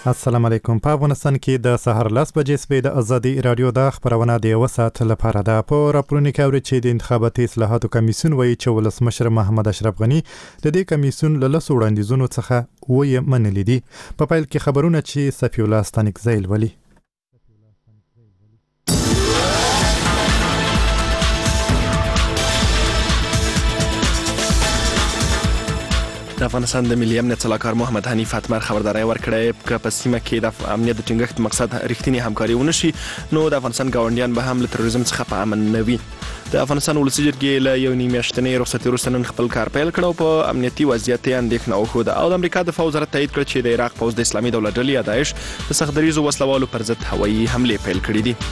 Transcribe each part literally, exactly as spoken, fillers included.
السلام علیکم. په افغانستان کې د سهار لس بجې سپې د ازادي رادیو د خبرونه د یو ساعت لپاره ده. په راپورونو کې اوري چې د انتخاباتي اصلاحاتو کمیسیون وایي چې ولسمشر محمد اشرف غني د دې کمیسیون له لسو وړاندیزونو څخه وې منلي دي. په پیل کې خبرونه چې صفی الله ستانکزی ولي د افغانستان د ملي امنیت سلاکار محمد حنیف اتمر خبرداري ورکړې چې په سیمه کې د امنیت د ټینګښت مقصد رښتینی همکاري ونشي نو د افغانستان ګاونډیان به هم له تروریزم څخه په امن نه وي. د افغانستان ولسي جرګې له یو نیم میاشتنۍ رخصتي وروسته نن خپل کار پیل کړ او په امنیتي وضعیت یې اندېښنه وښوده او د امریکا دفاع وزارت تایید کړ چې د عراق پوځ د اسلامي دولت ډلې یا داعش د سختدریزو وسلوالو پر ضد هوایي حملې پیل کړې دي.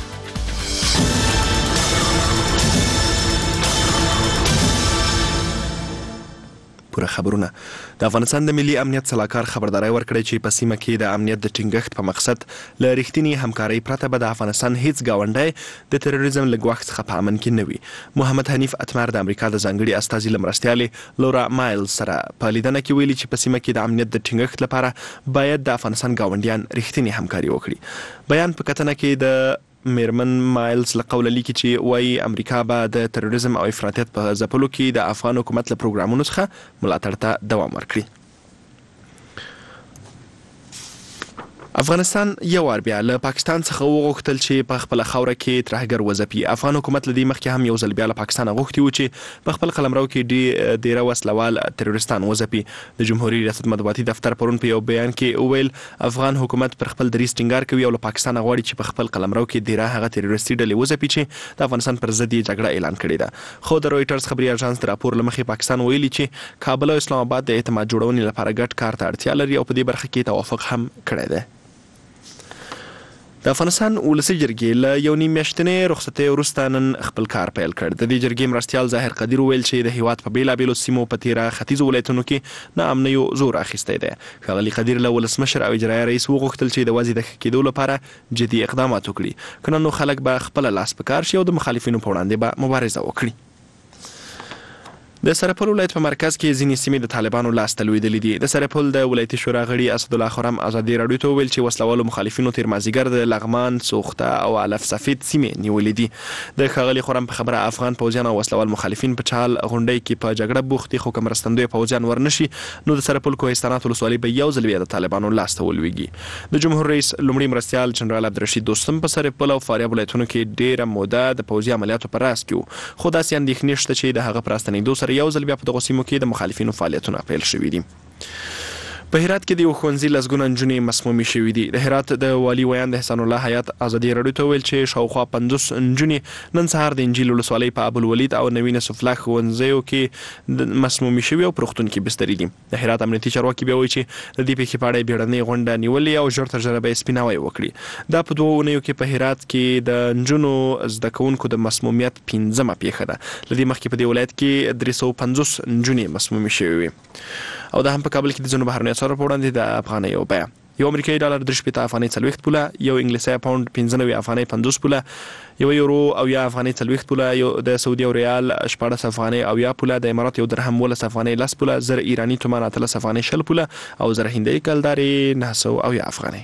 پوره خبرونه. د افغانستان د ملي امنیت سلاکار خبرداري ورکړې چې په سیمه کې د امنیت د ټینګښت په مقصد له رښتینی همکارۍ پرته به د افغانستان هیڅ ګاونډی د تروریزم له ګواښ څخه په امن کې نه وي. محمد حنیف اتمر د امریکا د ځانګړي استازي له مرستیالې لورا مایلز سره په لیدنه کې ویلي چې په سیمه کې د امنیت د ټینګښت لپاره باید د افغانستان ګاونډیان رښتینی همکاري وکړي. بیان په کتنه کې د میرمن مایلز له قوله لیکي چې وایي امریکا به د تروریزم او افراطیت په ځپلو کې د افغان حکومت له پروګرامونو څخه ملاتړ ته دوام ورکړي. افغانستان یو وار بیا له پاکستان څخه وغوښتل چې په خپل خاوره کې ترهګر وځپي. افغان حکومت له دې مخکې هم یو ځل بیا له پاکستان غوښتي و چې په خپل قلمرو کې ډیره وسلوال تروریستان وځپي. د جمهوریت ریاست مطبوعاتي دفتر پرون په یو بیان کې وویل افغان حکومت پر خپل دریځ ټینګار کوي او له پاکستان غواړي چې په خپل قلمرو کې ډیره هغه تروریستي ډلې وځپي چې د افغانستان پر ضد یې جګړه اعلان کړې ده. خو د رویټرز خبري اژانس د راپور له مخې پاکستان ویلي چې کابل او اسلام آباد د اعتماد جوړونې لپاره ګډ کار ته اړتیا لري او په دې برخه کې توافق هم کړی دی. د افغانستان ولسي جرګې له یو نیم میاشتنۍ رخصتۍ وروسته نن خپل کار پیل کړ. د دې جرګې مرستیال ظاهر قدیر وویل چې د هیواد په بیلابیلو سیمو په تیره ختیځو ولایتونو کې نا امنیو زور اخیستی دی. ښاغلي قدیر له ولسمشر او اجرایه رئیس وغوښتل چې د وضع د ښه کېدو لپاره جدي اقدامات وکړي، که نه نو خلک به خپله لاس په کار شي او د مخالفینو په وړاندې به مبارزه وکړي. د سرپل ولایت په مرکز کې ځینې سیمې د طالبانو لاس ته لوېدلې دي. د سرپل د ولایتي شورا غړي اسدالله خرم ازادي راډیو ته وویل چې وسلوالو مخالفینو تیر مازدیګر د لغمان، سوخته او علف سفید سیمې نیولې دي. د ښاغلي خرم په خبره افغان پوځیان او وسلوال مخالفین په چال غونډۍ کې په جګړه بوخت دي، خو که مرستندوی پوځیان ورنشي نو د سرپل کوهستانات ولسوالۍ به یو ځل بیا د طالبانو لاس ته ولویږي. د جمهور رئیس لومړي مرستیال جنرال عبدالرشید دوستم په سرپل او فاریاب ولایتونو کې ډیره موده د پوځي عملیاتو په راس کې و، خو داسې اندېښنې شته چې د هغه په راستنېدو سره یو ځل بیا په دغو سیمو کې د مخالفینو فعالیتونه پیل شوي دي. په هرات کې د یو ښوونځي لسګونه نجونې مسمومې شوي دي. د هرات د والي ویان د احسان الله حیات ازادي راډیو ته وویل چې شاوخوا پنځوس نجونې نن سهار د انجیل ولسوالۍ په ابوالولید او نوین سفله ښوونځیو کې مسمومې شوي او په روغتون کې بستري دي. د هرات امنیتي چارواکي بیا وایي چې د دې پیښې په اړه یې بیړنۍ غونډه نیولې او ژر تر ژره به یې سپیناوی وکړي. دا په دوو اونیو کې په هرات کې د نجونو زده کوونکو د مسمومیت پنځمه پیښه ده. له دې مخکې په دې ولایت کې درې سوه پنځوس نجونې مسمومې شوې وې. او دا هم په کابل کې د ځینو بهرنیو اسعارو په وړاندې د افغانیو بیه یو امریکایي ډالر درې شپېته افغانۍ څلوېښت پوله، یو انګلیسي پاونډ پنځه نوي افغانۍ پنځوس پوله، یو یورو اویا افغانۍ څلوېښت پوله، یو د سعودي او ریال شپاړس افغانۍ اویا پوله، د امارات یو درهم ولس افغانۍ لس پوله، زر ایراني تومان اتلس افغانۍ شل پوله او زر هندۍ کلدارې نهه سوه اویا افغانۍ.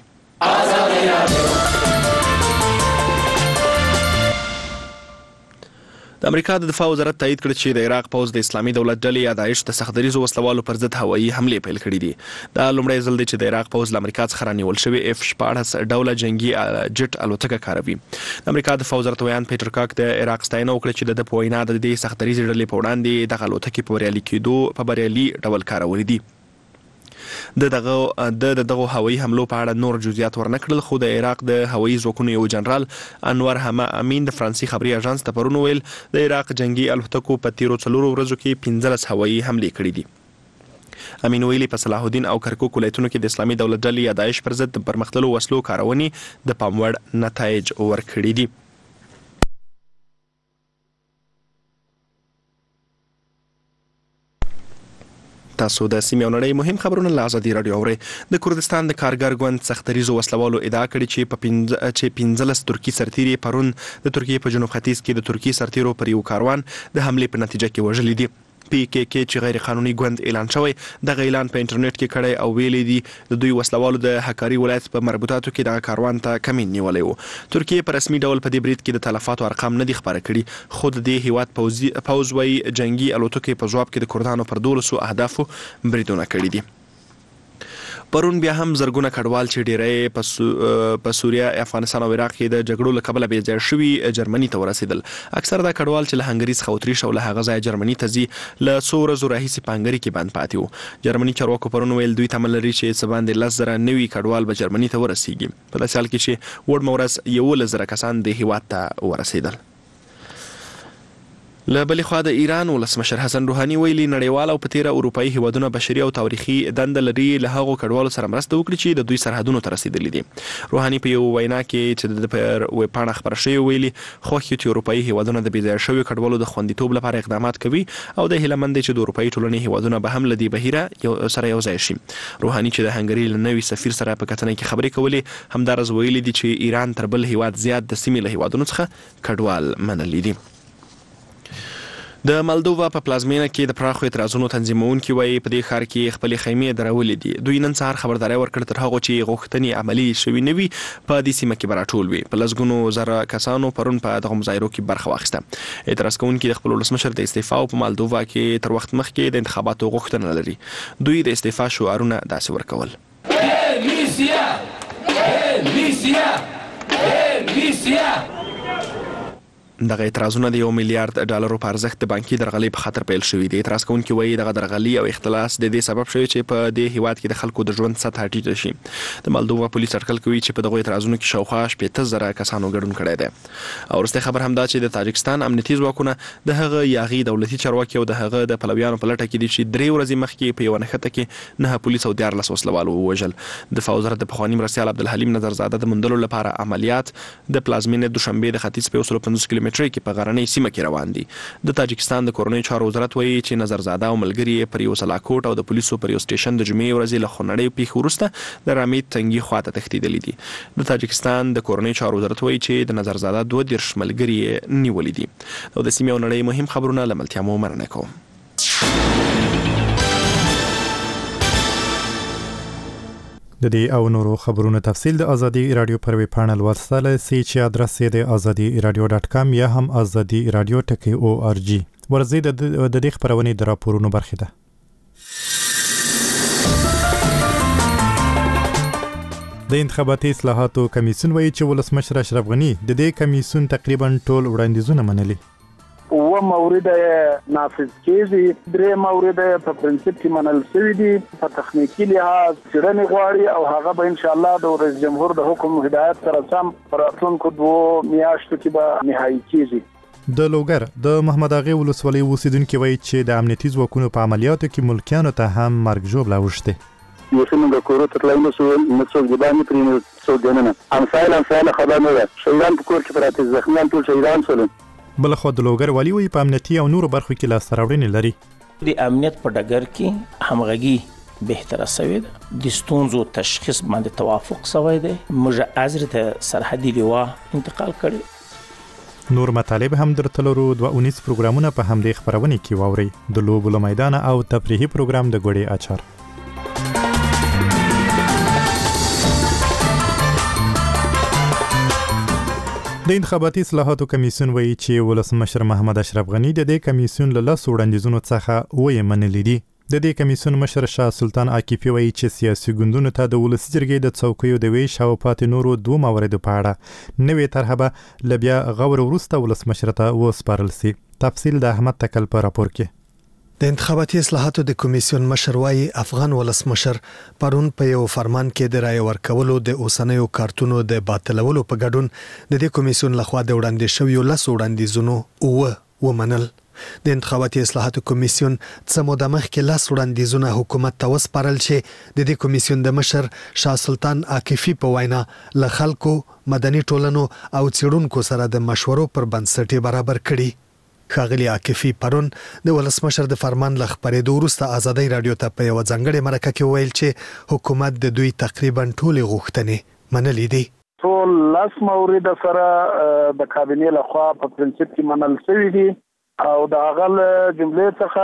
د امریکا د دفاع وزارت تایید کړ چې د عراق پوځ د اسلامي دولت ډلې یا داعش د سختدریزو وسلوالو پر ضد هوایي حملې پیل کړي دي. دا لومړی ځل دی چې د عراق پوځ له امریکا څخه رانیول شوی اف شپاړس ډوله جنګي جټ الوتکه کاروي. د امریکا دفاع وزارت ویان پیټر کاک د عراق ستاینه وکړه چې د په وینا د دې سختدریزې ډلې په وړاندې دغه الوتکې په بریالي کېدو په بریالي ډول کارولې دي. د دغه د دغه هوایي حملو په اړه نور جزئیات ورنکړل، خو د عراق د هوایي ځواکونو یو جنرال انور حما امین د فرانسې خبري اژانس ته پرون ویل د عراق جنگي الوتکو په تیرو څلورو ورځو کې پنځلس هوایي حملې کړې دي. امین ویلي په صلاح الدین او کرکوک ولایتونو کې د اسلامي دولت ډلې یا داعش پر ضد پرمختللو وسلو کارونې د پام وړ نتایج ورکړي دي. تاسو د سیمې او نړۍ مهم خبرونه له ازادي راډیو اورئ. د کردستان د کارګر ګوند سختدریزو وسلوالو ادعا کړې چې په پنځه چې پنځلس ترکي سرتیري پرون د ترکیې په جنوب ختیځ کې د ترکي سرتیرو پر یو کاروان د حملې په نتیجه کې وژلي دي. پی کې کې چې غیر قانوني ګوند اعلان شوی د اعلان په انټرنیټ کې کړی او ویلي دي د دوی وسلوالو د حکاري ولایت په مربوطاتو کې د کاروان ته کمین نیولی و. ترکیه په رسمي ډول په دې برید کې د تلفاتو ارقام نه دي خبره کړي، خو د دې هیواد پوځ وایي جنگي الوتکې په ځواب کې د کردانو پر دولسو اهدافو بریدونه کړي دي. پرون بیا هم زرګونه کډوال چې ډیری په سوریه، افغانستان او عراق کې د جګړو له کبله بې ځای شوي جرمني ته ورسېدل. اکثر دا کډوال چې له هنګري څخه اتریش او له هغه ځایه جرمني ته ځي له څو ورځو راهیسې په هنګري کې بند پاتې وو. جرمني چارواکو پرون ویل دوی تمه لري چې څه باندې لس زره نوي کډوال به جرمني ته ورسیږي، په داسې حال کې چې وړمه ورځ یولس زره کسان د هیواد ته ورسېدل. له بلې خوا د ایران ولسمشر حسن روحاني ویلي نړیوال او په تیره اروپایي هیوادونه بشري او تاریخي دنده لري له هغو کډوالو سره مرسته وکړي چې د دوی سرحدونو ته رسېدلي دي. روحاني په یو وینا کې چې د پر ویبپاڼه خپره شوې ویلي خوښ یو چې اروپایي هیوادونه د بې ځایه شویو کډوالو د خوندیتوب لپاره اقدامات کوي او د هیله مند چې د اروپایي ټولنې هیوادونه به هم له دې بهیره سره یو ځای شي. روحاني چې د هنګري له نوي سفیر سره په کتنه کې خبرې کولې همدارز ویلي دي چې ایران تر بل هیواد زیات د سیمې له هیوادونو څخه کډوال منلي دي. د مالدووا په پلازمینه کې د پراخو اعتراضونو تنظیمونکي وایي په دې ښار کې خپلې خیمې درولې دي. دوی نن سهار خبرداری ورکړه تر هغو چې غوښتنې عملي شوي نه وي په دې سیمه کې به راټول وي. په لسګونو زره کسانو پرون په دغه مظاهرو کې برخه واخیسته. اعتراض کوونکي د خپل ولسمشر د استعفا په مالدووا کې تر وخت مخکې د انتخاباتو غوښتنه لري. دوی د استعفا شعارونه داسې ورکول: دغه اعتراضونه د یو میلیارډ ډالرو په ارزښت د بانکي درغلۍ په خاطر پیل شوي دي. اعتراض کوونکي وایي دغه درغلي او اختلاس د دې سبب شوی چې په دې هیواد کې د خلکو د ژوند سطحه ټیټه شي. د مالدووا پولیس اټکل کوي چې په دغه اعتراضونو کې شاوخوا شپېته زره کسانو ګډون کړی دی. او وروستی خبر همدا چې د تاجکستان امنیتي ځواکونه د هغه یاغي دولتي چارواکي او د هغه د پلویانو په لټه کې دي چې درې ورځې مخکې په یوه نښته کې نه پولیس او دیارلس وسلوال ووژل. دفاع وزارت د پخواني مرستیال عبدالحلیم نظرزاده د موندلو لپاره عملیات د پلازمینې دوشنبې د ختیځ په یو سلو پنځوس کیلومترۍ کې په غرنۍ سیمه کې روان دي. د تاجکستان د کورنۍ چارو وزارت وایي چې نظرزاده او ملګري پر یو سلاکوټ او د پولیسو پر یو سټیشن د جمعې ورځې له خونړۍ پیښې وروسته د رامید تنګي خواته تښتېدلي دي. د تاجکستان د کورنۍ چارو وزارت وایي چې د نظرزاده دوه دېرش ملګري نیولي دي. او د سیمې او نړۍ مهم خبرونه له ملتیا مو مننه کوم. د دې او نورو خبرونو تفصیل د ازادي رادیو پر ویب پاڼه لوستل سي چې ادرس یې د ازادي رادیو ډاټ کام یا هم ازادي رادیو ټکی او ار جی. ورځي د دې خبرونې د راپورونو برخه ده. د انتخاباتي اصلاحاتو کمیسیون وایي چې ولسمشر اشرف غني د دې کمیسیون تقریبا ټول وړاندیزونه منلي. و مورد نافذ کیږي، درې مورد په پرنسپ کې منل شوي دي. په تخنیکی لحاظ څېړنې غواړي او هغه به ان شاء الله د رئیس جمهور د حکم هدایت سره سم په راتلونکو دوو میاشتو کې به نهایي کیږي. د لوګر د محمد اغا ولسوالۍ اوسیدونکو وایي چې د امنیتي ځواکونو په عملیاتو کې ملکیانو ته هم مرګ ژوبله اوښتې. یو څه د کورو تر لای مسول مسول د باندې پرې څو دننه امثال امثال خبر نه ده. شهیدان په کور کې پراته زخمیان ټول شهیدان شول. بل خو د لوګر والی وی په امنیتي او نورو برخو کې لاس راوړنې لري. د امنیت په ډګر کې همغږي بهتره شوې ده. د ستونزو تشخیص باندې توافق شوی دی. موږ ازر ته سرحدي لوا انتقال کړی. نور مطالب هم درته لرو. دوه اونیس پروګرامونه په همدې خبرونه کې واوري. د لوبو میدان او تفریحي پروګرام د ګوړې اچار. د انتخاباتي اصلاحاتو کمیسیون وایي چې ولسمشر محمد اشرف غني د دې کمیسیون له لاسو وړاندیزونو څخه وایي منلي دي. د دې کمیسیون مشر شاه سلطان عاکفي وایي چې سیاسي ګوندونو ته د ولسي جرګې د څوکیو د ویش او پاتې نورو دوه مواردو په اړه نوې طرحه به له بیا غور وروسته ولسمشر ته وسپارل سي. تفصیل د احمد تکل په راپور کې. د انتخاباتي اصلاحاتو د کمیسیون مشر وايي افغان ولسمشر پرون په یو فرمان کې د رای ورکولو د اوسنیو کارتونو د باطلولو په ګډون د دې کمیسیون لخوا د وړاندې شویو لس وړاندیزونو او ومنل. د انتخاباتي اصلاحاتو کمیسیون څه موده مخکې لاس وړاندیزونه حکومت ته وسپارل چې د دې کمیسیون د مشر شاه سلطان عاکفي په وینا له خلکو، مدني ټولنو او څېړونکو سره د مشورو پر بنسټ برابر کړي. ښاغلي عاکفي پرون د ولسمشر د فرمان له خپرېدو وروسته ازادي رادیو ته په یوه ځانګړې مرکه کې ویل چې حکومت د دوی تقریبا ټولې غوښتنې منلې دي. ټول لس مورد سره د کابینې لخوا په پرنسپ کې منل شوي دي او د هغه جملې څخه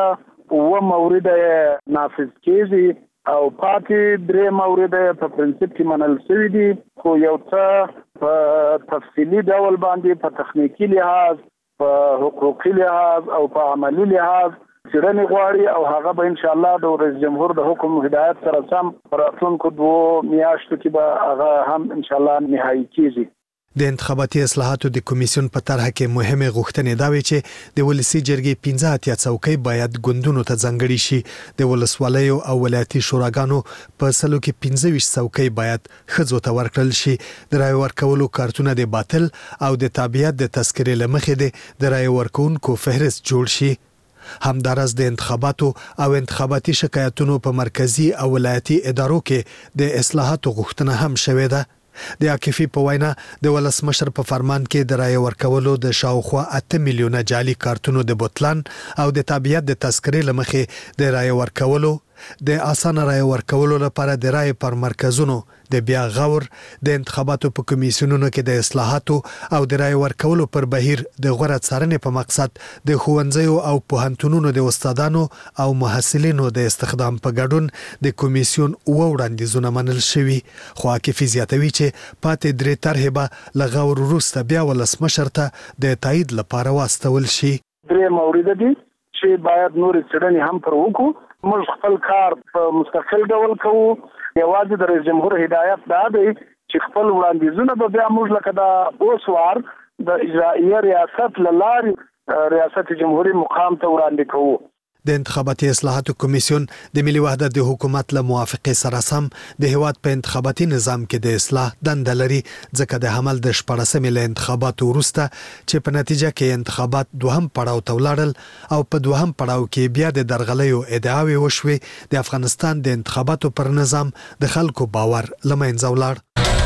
و مورد نافذ کیږي او پاتې درې مورد په پرنسپ کې منل شوي دي، خو یو څه په تفصیلي ډول باندې په تخنیکی لحاظ، په حقوقي لحاظ او په عملی لحاظ څېړنې غواړي او هغه به ان شاء الله د رئیس جمهور د حکم هدایت سره سم په راتلونکو دوو میاشتو کې به هغه هم ان شاء الله نهایي کیږي. د انتخاباتي اصلاحاتو د کمیسیون په طرحه کې مهمه غوښتنې دا وي چې د ولسی جرګې پنځه اتیا څوکۍ باید ګوندونو ته ځانګړي شي، د ولسوالیو او ولایتي شوراګانو په سلو کې پنځه ویشت څوکۍ باید ښځو ته ورکړل شي، د رای ورکولو کارتونه د باطل او د تابعیت د تذکرې له مخې د رای ورکوونکو فهرست جوړ شي. همدارس د انتخاباتو او انتخاباتي شکایتونو په مرکزی او ولایتي ادارو کې د اصلاحاتو غوښتنه هم شوې ده. د عاکفي په وینا د ولسمشر په فرمان کې د رای ورکولو د شاوخوا اته میلیونه جعلي کارتونو د بوتلان او د تابعیت د تذکرې لمخې د رای ورکولو د اسانه رای ورکولو لپاره د رای پر مرکزونو د بیا غور د انتخاباتو په کمیسیونونو کې د اصلاحاتو او د رای ورکولو پر بهیر د غوړه څارنې په مقصد د ښوونځیو او پوهنتونونو د استادانو او محصلینو د استخدام په ګډون د کمیسیون و وړاندیزونه منل شوي، خو عاکفي زیاتوي چې پاتې درې طرحې به له غور وروسته بیا ولسمشر ته د تایید لپاره واستول شي. درې مورد دي چې باید نور څېړنې هم پر وکړو. موږ خپل کار په مستقل ډول کوو. یوازې د رئیس جمهور هدایت دا دی چې خپل وړاندیزونه به بیا موږ لکه دا اوس وار د اجرائیه ریاست له لارې ریاست جمهوریت مقام ته وړاندې کوو. د انتخاباتي اصلاحاتو کمیسیون د ملي وحدت د حکومت له موافقې سره سم د هیواد په انتخاباتي نظام کې د اصلاح دنده لري، ځکه د حمل د شپاړسمې له انتخاباتو وروسته چې په نتیجه کې انتخابات دوهم پړاو ته ولاړل او په دوهم پړاو کې بیا د درغلیو ادعاوې وشوې، د افغانستان د انتخاباتو پر نظام د خلکو باور له منځه ولاړ.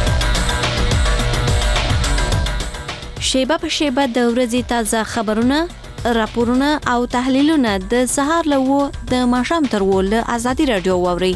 شیبه په شیبه د ورځې تازه خبرونه، راپورونه او تحلیلونه د سهار له و د ماښام تر و له ازادي رادیو واوري.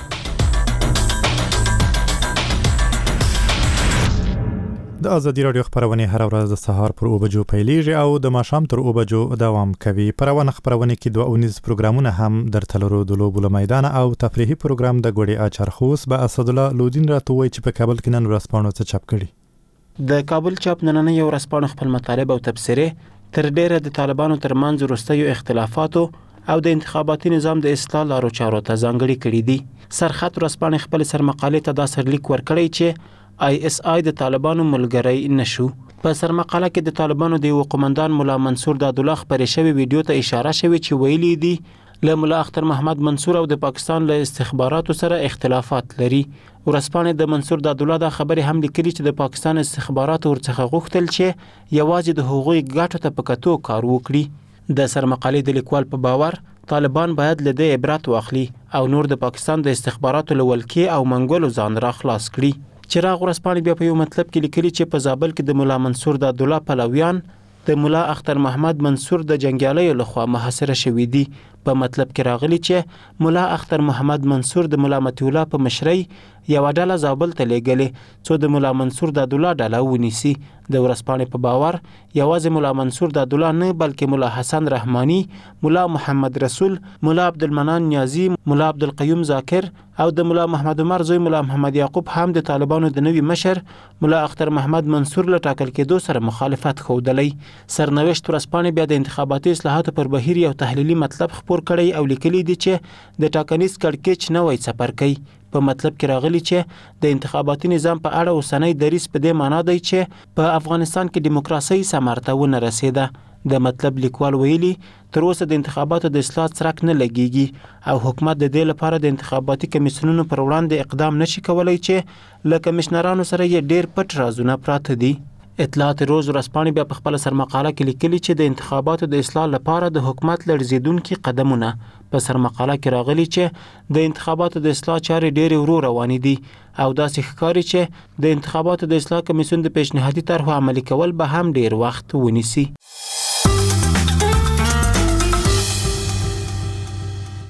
د ازادي رادیو خبرونه هر ورځ د سهار پر او بجو پیلیږي او د ماښام تر او بجو دوام کوي. پرونه خبرونه کې دوه اونیز پروګرامونه هم درتلرو د لوبو له میدان او تفریحي پروګرام د ګوړې اچرخوس به اسد الله لودین راتوي چې په کابل کې نن ورځپاڼو څخه چاپ کړي. د کابل چاپ نننۍ ورځپاڼه خپل مطالب او تبصره تر ډیره د طالبانو ترمنځ وروستیو اختلافاتو او د انتخاباتي نظام د اصلاح لارو چارو ته ځانګړي کړي دي. سرخط ورځپاڼه خپل سرمقالې ته دا سرلیک ورکړی چې آی اس آی د طالبانو ملګری نشو. په سرمقاله کې د طالبانو د یو قومندان مولا منصور دادالله خبرې شوی ویډیو ته اشاره شوی چې ویلي دي له مولا اختر محمد منصور او د پاکستان له استخباراتو سره اختلافات لري. ورځپاڼه د منصور دادالله د خبرې هم لیکلي چې د پاکستان استخباراتو ورڅخه غوښتل چې یوازې د هغوی ګټو ته په کتو کار وکړي. د سرمقالې د لیکوال په باور طالبان باید له دې عبرت واخلي او نور د پاکستان د استخباراتو له ولکې او منګولو ځان را خلاص کړي. چراغ ورځپاڼه بیا په یو مطلب کې لیکلي چې په زابل کې د مولا منصور دادالله پلویان د مولا اختر محمد منصور د جنگیالیو لخوا محاصره شوي دي. په مطلب کې راغلي چې مولا اختر محمد منصور د مولا مطیع الله په مشرۍ یو ډله زابل ته لېږلې څو د مولا منصور دادالله ډله ونیسي. د ورځپاڼې په باور یوازې مولا منصور دادالله نه بلکې مولا حسن رحمانی، مولا محمد رسول، مولا عبدالمنان نیازی، مولا عبدالقیوم ذاکر او د مولا محمد عمر زوی مولا محمد یعقوب هم د طالبانو د نوي مشر مولا اختر محمد منصور له ټاکل کېدو سره مخالفت ښودلی. سرنوشت ورځپاڼې بیا د انتخاباتي اصلاحاتو پر بهیر یو تحلیلي مطلب خپور کړی او لیکلي دي چې د ټاکنیز کړکېچ نوی څپرکی. په مطلب کې راغلي چې د انتخاباتي نظام په اړه اوسنی دریځ په دې معنا دی چې په افغانستان کې دیموکراسي ثمر ته ونه رسیده. د مطلب لیکوال ویلي تر اوسه د انتخاباتو د اصلاح څرک نه لګیږي او حکومت د دې لپاره د انتخاباتي کمیسیونونو پر وړاندې اقدام نشي کولای چې له کمشنرانو سره یې ډیر پټ رازونه پراته دي. اطلاعات روز ورځپاڼه بیا په خپل سرمقاله کې لیکلي چې د انتخاباتو د اصلاح لپاره د حکومت لړزیدونکي قدمونه. په سرمقاله کې راغلي چې د انتخاباتو د اصلاح چارې ډېرې ورو روانې دي او داسې ښکاري چې د انتخاباتو د اصلاح کمیسیون د پیشنهادي طرحو عملي کول به هم ډېر وخت ونیسي.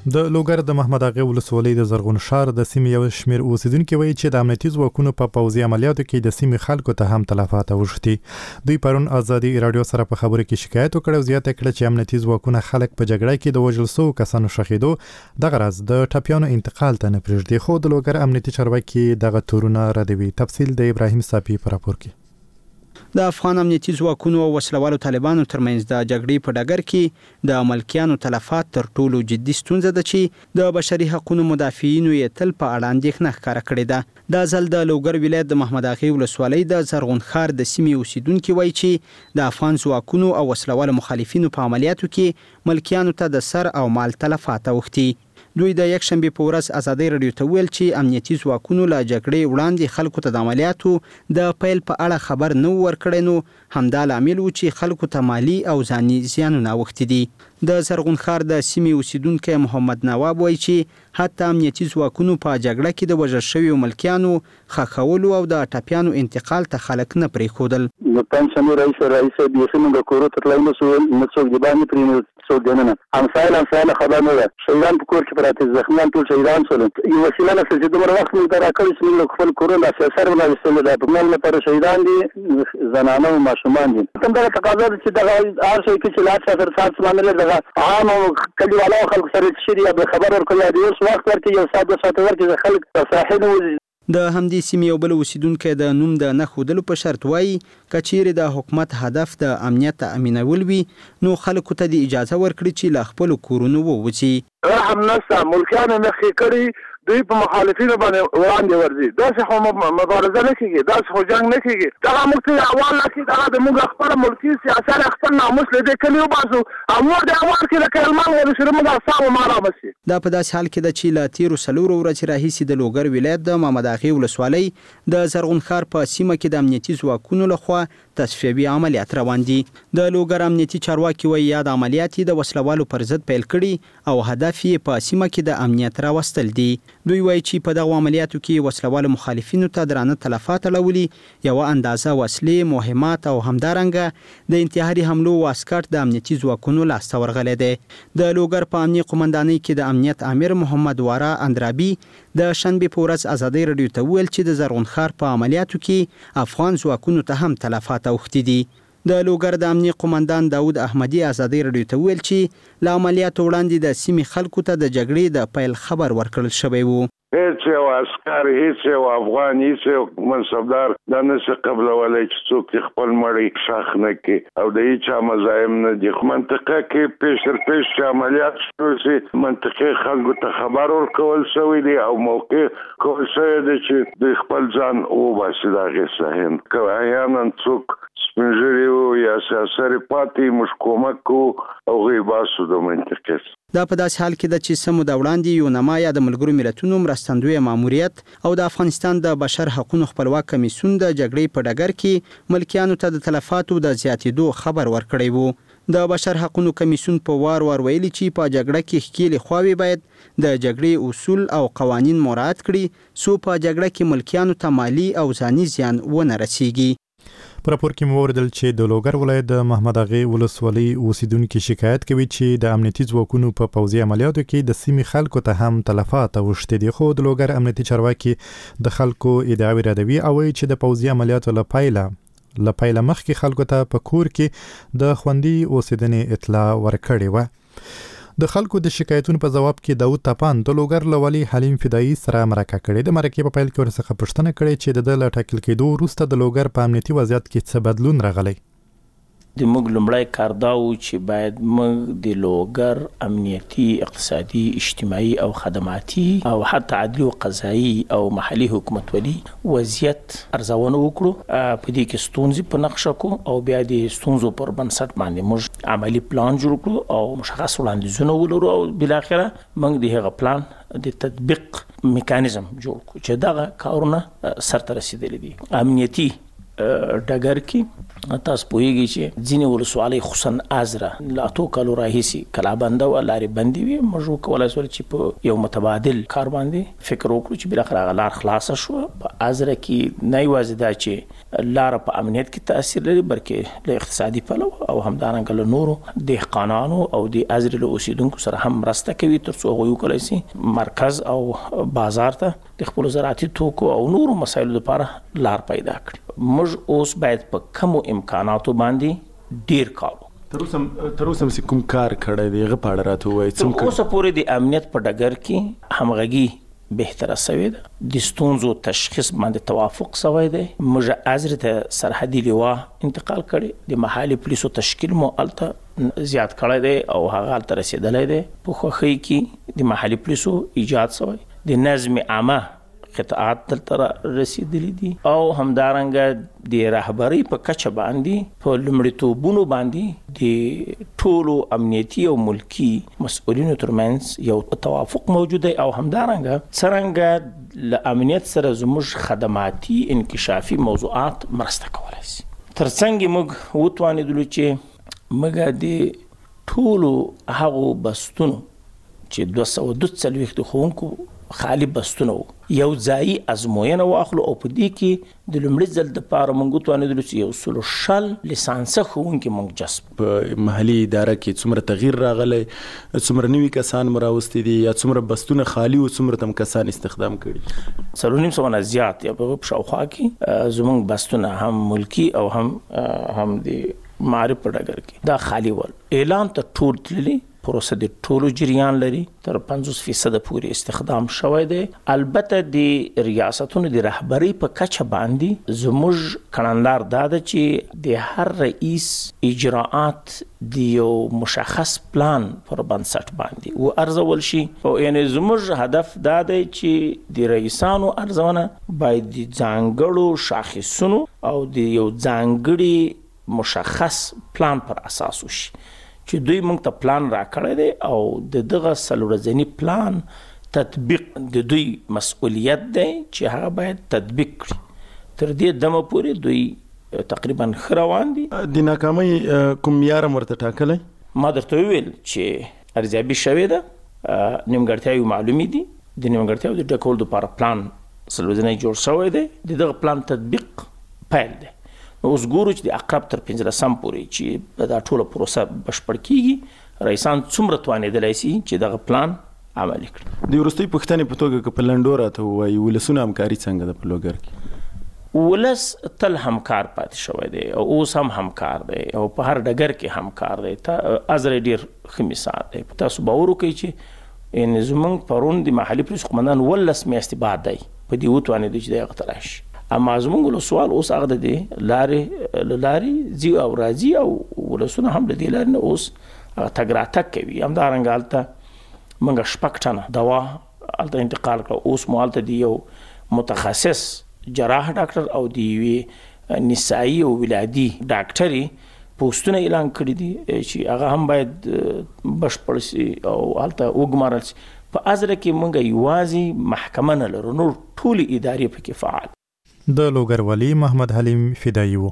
د لوګر د محمد اغا ولسوالۍ د زرغون شار د سیمې یو شمېر اوسیدونکو وایي چې د امنیتي ځواکونو په پوځي عملیاتو کې د سیمې خلکو ته هم تلفات اوښتي. دوی پرون ازادي رادیو سره په خبرو کې شکایت وکړ او زیاته کړه چې امنیتي ځواکونه خلک په جګړه کې د وژل شوو کسانو شهیدو دغه راز د ټپیانو انتقال ته نه پرېږدي. خو د لوګر امنیتي چارواکي دغه تورونه ردوي. تفصیل د ابراهیم صافي په راپور کې. د افغان امنیتي ځواکونو او وسلوالو طالبانو ترمنځ د جګړې په ډګر کې د ملکیانو تلفات تر ټولو جدي ستونزه ده چې د بشري حقوقو مدافعینو یې تل په اړه اندېښنه ښکاره کړې ده. دا ځل د لوګر ولایت د محمد اغا ولسوالۍ د زرغون خار د سیمې اوسیدونکو وایي چې د افغان ځواکونو او وسلوالو مخالفینو په عملیاتو کې ملکیانو ته د سر او مال تلفات اوښتي. دوی د یک شنبه په ورځ ازادي رادیو ته ویل چې امنیتي ځواکونو له جګړې وړاندې خلکو ته د عملیاتو د پیل په اړه خبر نه ورکړی، نو همدا لامل و چې خلکو ته مالی او ځاني زیانونه اوښتي دي. د زرغون خار د سیمې اوسیدونکی محمد نواب وایي چې حتی امنیتي ځواکونو په جګړه کې د وژل شویو ملکیانو ښخولو او د ټپیانو انتقال ته خلک نه پرېښودل. نو پنځمه رئیس رئیس بیخي موږ کورو ته تللی نشو، نه څوک د باندې پرې څوک دننه همسایل همسایل خبر نه ده. شهیدان په کور کې پراته، زخمیان ټول شهیدان شول. یو وسیله نشته چې دومره وخت موږ ته راکړی چې موږ خپل کورونه سر ونایستلو ده. په مال لپاره شهیدان دي، زنانه او ماشومان دي. کوم دغه تقاضا ده چې دغه هر شی کې چې لاس سره سات سمانه دغه عام او کلیوالو خلک سره شری به خبر ورکړي د اوس وخت ورکړي یو ساعت ساعت ورکړي خلک په ساحل وځي. د همدې سیمې یو بل اوسیدونکی د نوم د نه ښودلو په شرط وایي که چیرې د حکومت هدف د امنیت تأمینول وي نو خلکو ته د اجازه ورکړي چې له خپلو کورونو ووځي. رحم نشته، ملکیانو نښې کړي، دوی په مخالفینو باندې وړاندې ورځي. داسې خو مبارزه نه کېږي، داسې خو جنګ نه کېږي. دغه موږ ته اول نه کېږي، دغه د موږ خپله ملکي سیاست خپل ناموس له دې کلي وباسو او موږ د اول کې د کلمان ورسره موږ اعصاب مارامه شي. دا په داسې حال کې ده چې له تېرو څلورو ورځې راهیسې د لوګر ولایت د محمد اغا ولسوالۍ د زرغون خار په سیمه کې د امنیتي ځواکونو لخوا تصفیوي عملیات روان دي. د لوګر امنیتي چارواکي وایي یاد عملیات د وسلوالو پر ضد پیل کړي او هدف یې په سیمه کې د امنیت راوستل دي. دوی وایي چې په دغه عملیاتو کې وسلوالو مخالفینو ته درانه تلفات اړولي، یو اندازه وسلې، مهمات او همدارنګه د انتحاري حملو واسکټ د امنیتي ځواکونو لاسته ورغلی دی. د لوګر په امنیه قومندانۍ کې د امنیت امیر محمد وارا اندرابي د شنبې په ورځ ازادي رادیو ته ویل چې د زرغون خار په عملیاتو کې افغان ځواکونو ته هم تلفات اوښتي دي. د لوګر د امنیه قومندان داود احمدي ازادي رادیو ته ویل چې له عملیاتو وړاندې د سیمې خلکو ته د جګړې د پیل خبر ورکړل شوی و. هیڅ یو عسکر، هیڅ یو افغان، هیڅ یو منصبدار دا نشي قبلولی چې څوک خپل مړی ښخ نه کړي او د هیچا مزاحم نه دي. منطقه کې پیش تر پیش چې عملیات شروع شي منطقې خلکو ته خبر ورکول شوی دی او موقع کول شوی دی چې د خپل ځان وباسي د هغې څخه. که احیانا څوک سپین ږیري وو یا سیاسري پاتې موږ کومک کوو او هغوی باسو د منطقې. دا په داسې حال کې ده چې څه موده وړاندې یونما یا د ملګرو ملتونو مرستندویه ماموریت او د افغانستان د بشر حقوقو خپلواک کمیسیون د جګړې په ډګر کې ملکیانو ته د تلفاتو د زیاتېدو خبر ورکړی و. د بشر حقوقو کمیسیون په وار وار ویلي چې په جګړه کې ښکېلې خواوې باید د جګړې اصول او قوانین مراعات کړي څو په جګړه کې ملکیانو ته مالی او ځاني زیان ونه رسیږي. په راپور کې مو اوریدل چې د لوګر ولایت د محمد اغا ولسوالۍ اوسیدونکو شکایت کوي چې د امنیتي ځواکونو په پوځي عملیاتو کې د سیمې خلکو ته هم تلفات اوښتي دي. خو د لوګر امنیتي چارواکي د خلکو ادعاوې ردوي او وایي چې د پوځي عملیاتو له پیله له پیله مخکې خلکو ته په کور کې د خوندي اوسېدنې اطلاع ورکړې وه. د خلکو د شکایتونو په جواب کې داود تپان د لوګر له والي حلیم فدایي سره مرکه کړې. د مرکې په پیل کې ورڅخه پوښتنه کړې چې د ده له ټاکل کېدو وروسته د لوګر په امنیتي وضعیت کې څه بدلون راغلی. د موږ لومړی کار دا و چې باید موږ د لوګر امنیتي، اقتصادي، اجتماعي او خدماتي او حتی عدلي او قضایي او محلي حکومتولي وضعیت ارزونه وکړو. په دې کې ستونزې په نقشه کړو او بیا د ستونزو پر بنسټ باندې موږ عملي پلان جوړ کړو او مشخص وړاندیزونه ولرو او بالاخره موږ د هغه پلان د تطبیق میکانیزم جوړ کړو چې دغه کارونه سرته رسیدلي دي. امنیتي ډګر کې تاسو پوهیږئ چې ځینې ولسوالۍ خصوصا ازره لا تو کالو راهیسي کلابنده او لارې بندي وي. موږ کولای شو چې په یو متبادل کار باندې فکر وکړو چې بلاخره لار خلاص شو. په ازره کې نه یوازې دا چې لار په امنیت کې تاثیر لري بلکې له اقتصادي پلو او همدارنګه له نورو دهقانانو او د ازره له اوسیدونکو سره هم مرسته کوي ترڅو هغوی وکولای شي مرکز او بازار ته د خپل زراعتي توکو او نورو مسایلو لپاره لار پیدا کړي. موږ اوس باید په کمو امکاناتو باندې ډیر کار تر اوسه تر اوسه سم کوم کار کړی دی غو پاړه راته وای څنګه اوسه پورې د امنیت په ډګر کې همغږي بهتره شوې ده. د ستونزو تشخیص باندې توافق شوی دی. موږ ازره ته سرحدي لوا انتقال کړي. د محلي پولیسو تشکیل مو الته زیات کړی دی او هغه الته رسیدلې دی. په خوخي کې د محلي پولیسو ایجاد شوی. د نظم عامه قطعات دلته رسیدلی دي او همدارنګه د رهبری په کچه باندې په لمړیتوبونو باندې د ټولو امنیتي او ملکی مسؤلینو ترمنځ یو توافق موجود دی او همدارنګه څنګه له امنیت سره زموږ خدماتي انکشافي موضوعات مرسته کولای شي. ترڅنګ موږ وتوانیدلو چې موږ د ټولو هغو بستونو چې دوه سوه دوه څلوېښت ښوونکو خالی بستونه یو ځای ازموینه واخلو او په دې کې د لومړي ځل د پاره مونږ توانیدلو چې یو سلو شل لیسانس ښوونکي مونږ جذب. په محلي اداره کې څومره تغییر راغلی، څومره نوي کسان مراوستي دي یا څومره بستونه خالی او څومره تم کسان استخدام کړي؟ څلور نیم سوه نه زیات یا په شاوخوا کې زمونږ بستونه هم ملکی او هم هم د معارف په ډګر کې دا خالی ول. اعلان ته ټول تللی پروسه د ټولو جریان لري، تر پنځوس فیصد پورې استخدام شوی دی. البته د ریاستونو د رهبری په کچه باندې زموږ کړنلار دا ده چې د هر رئیس اجراءات د یو مشخص پلان پر بنسټ باندې و ارزول شي. او یعنی زموږ هدف دا دی چې د رئیسانو ارزونه باید د ځانګړو شاخصونو او د یو ځانګړي مشخص پلان پر اساس وشي چې دوی موږ ته پلان راکړی دی او د دغه څلورځني پلان تطبیق د دوی مسؤلیت دی چې هغه باید تطبیق کړي. تر دې دمه پورې دوی تقریبا ښه روان دي. د ناکامۍ کوم معیار ورته ټاکلی؟ ما درته وویل چې ارزیابي شوې ده، نیمګړتیاوې معلومې دي. د نیمګړتیاوو د ډکولو دپاره پلان څلورځنی جوړ شوی دی. د دغه پلان تطبیق پیل دی. اوس ګورو چې د اقرب تر پنځلسم پورې چې دا ټوله پروسه بشپړ کیږي، رئیسان څومره توانېدلی شي چې دغه پلان عملي کړي. د وروستۍ پوښتنې په توګه که په لنډو راته ووایي ولسونه همکاري څنګه ده په لوګر کې؟ ولس تل همکار پاتې شوی دی او اوس هم همکار دی او په هر ډګر کې همکار دی. ازره ډېر ښه مثال دی. تاسو باور وکړئ چې یعنې زموږ پرون د محلي پولیس قمندان اوولس میاشتې بعد دی په دې وتوانېدی چې دی هغه ته راشي. اما زموږ ولسوال اوس هغه د لارې له لارې ځي او راځي او ولسونه هم له دې لارې نه اوس تګ راتګ کوي. همدارنګه هلته موږ شپږ ټنه دوا هلته انتقال کړه. اوس مو هلته د یو متخصص جراح ډاکټر او د یوې نسایي او ولادي ډاکټري پوسټونه اعلان کړي دي چې هغه هم باید بشپړ شي او هلته وګمارل شي. په ازره کې موږ یوازې محکمه نه لرو، نور ټولې ادارې پکې فعال. د لوګر والي محمد حلیم فدایي وو.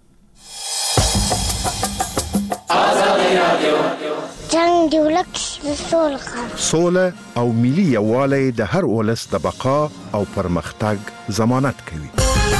جنگ دی ولک سوله سوله او ملي یووالی د هر ولس د بقا او پرمختګ ضمانت کوي.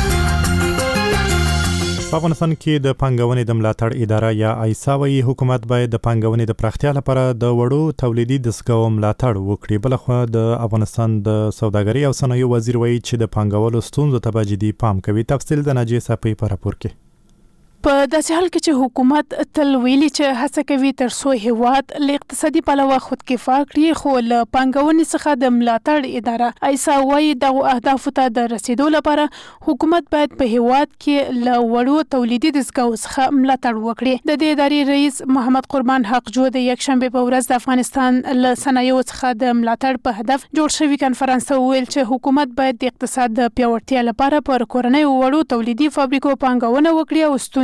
په افغانستان کې د پانګونې د ملاتړ اداره یا ایسا وایي حکومت باید د پانګونې د پراختیا لپاره د وړو تولیدي دستګاو ملاتړ وکړي. بلخوا د افغانستان د سوداګرۍ او صنایعو وزیر وایي چې د پانګولو ستونزو ته به جدي پام کوي. تفصیل د ناجیه صافی په راپور کې. په داسې حال کې چې حکومت تل ویلي چې هڅه کوي تر څو هیواد له اقتصادي پلوه خودکفا کړي، خو له پانګونې څخه د ملاتړ اداره ایسا وایي دغه اهدافو ته د رسیدو لپاره حکومت باید په هیواد کې له وړو تولیدي دستګاو څخه ملاتړ وکړي. د دې ادارې رئیس محمد قربان حقجو د یکشنبه په ورځ د افغانستان له صنایعو څخه د ملاتړ په هدف جوړ شوی کنفرانس ته وویل چې حکومت باید د اقتصاد د پیاوړتیا لپاره پر کورنیو وړو تولیدي فابریکو پانګونه وکړي او ستونزې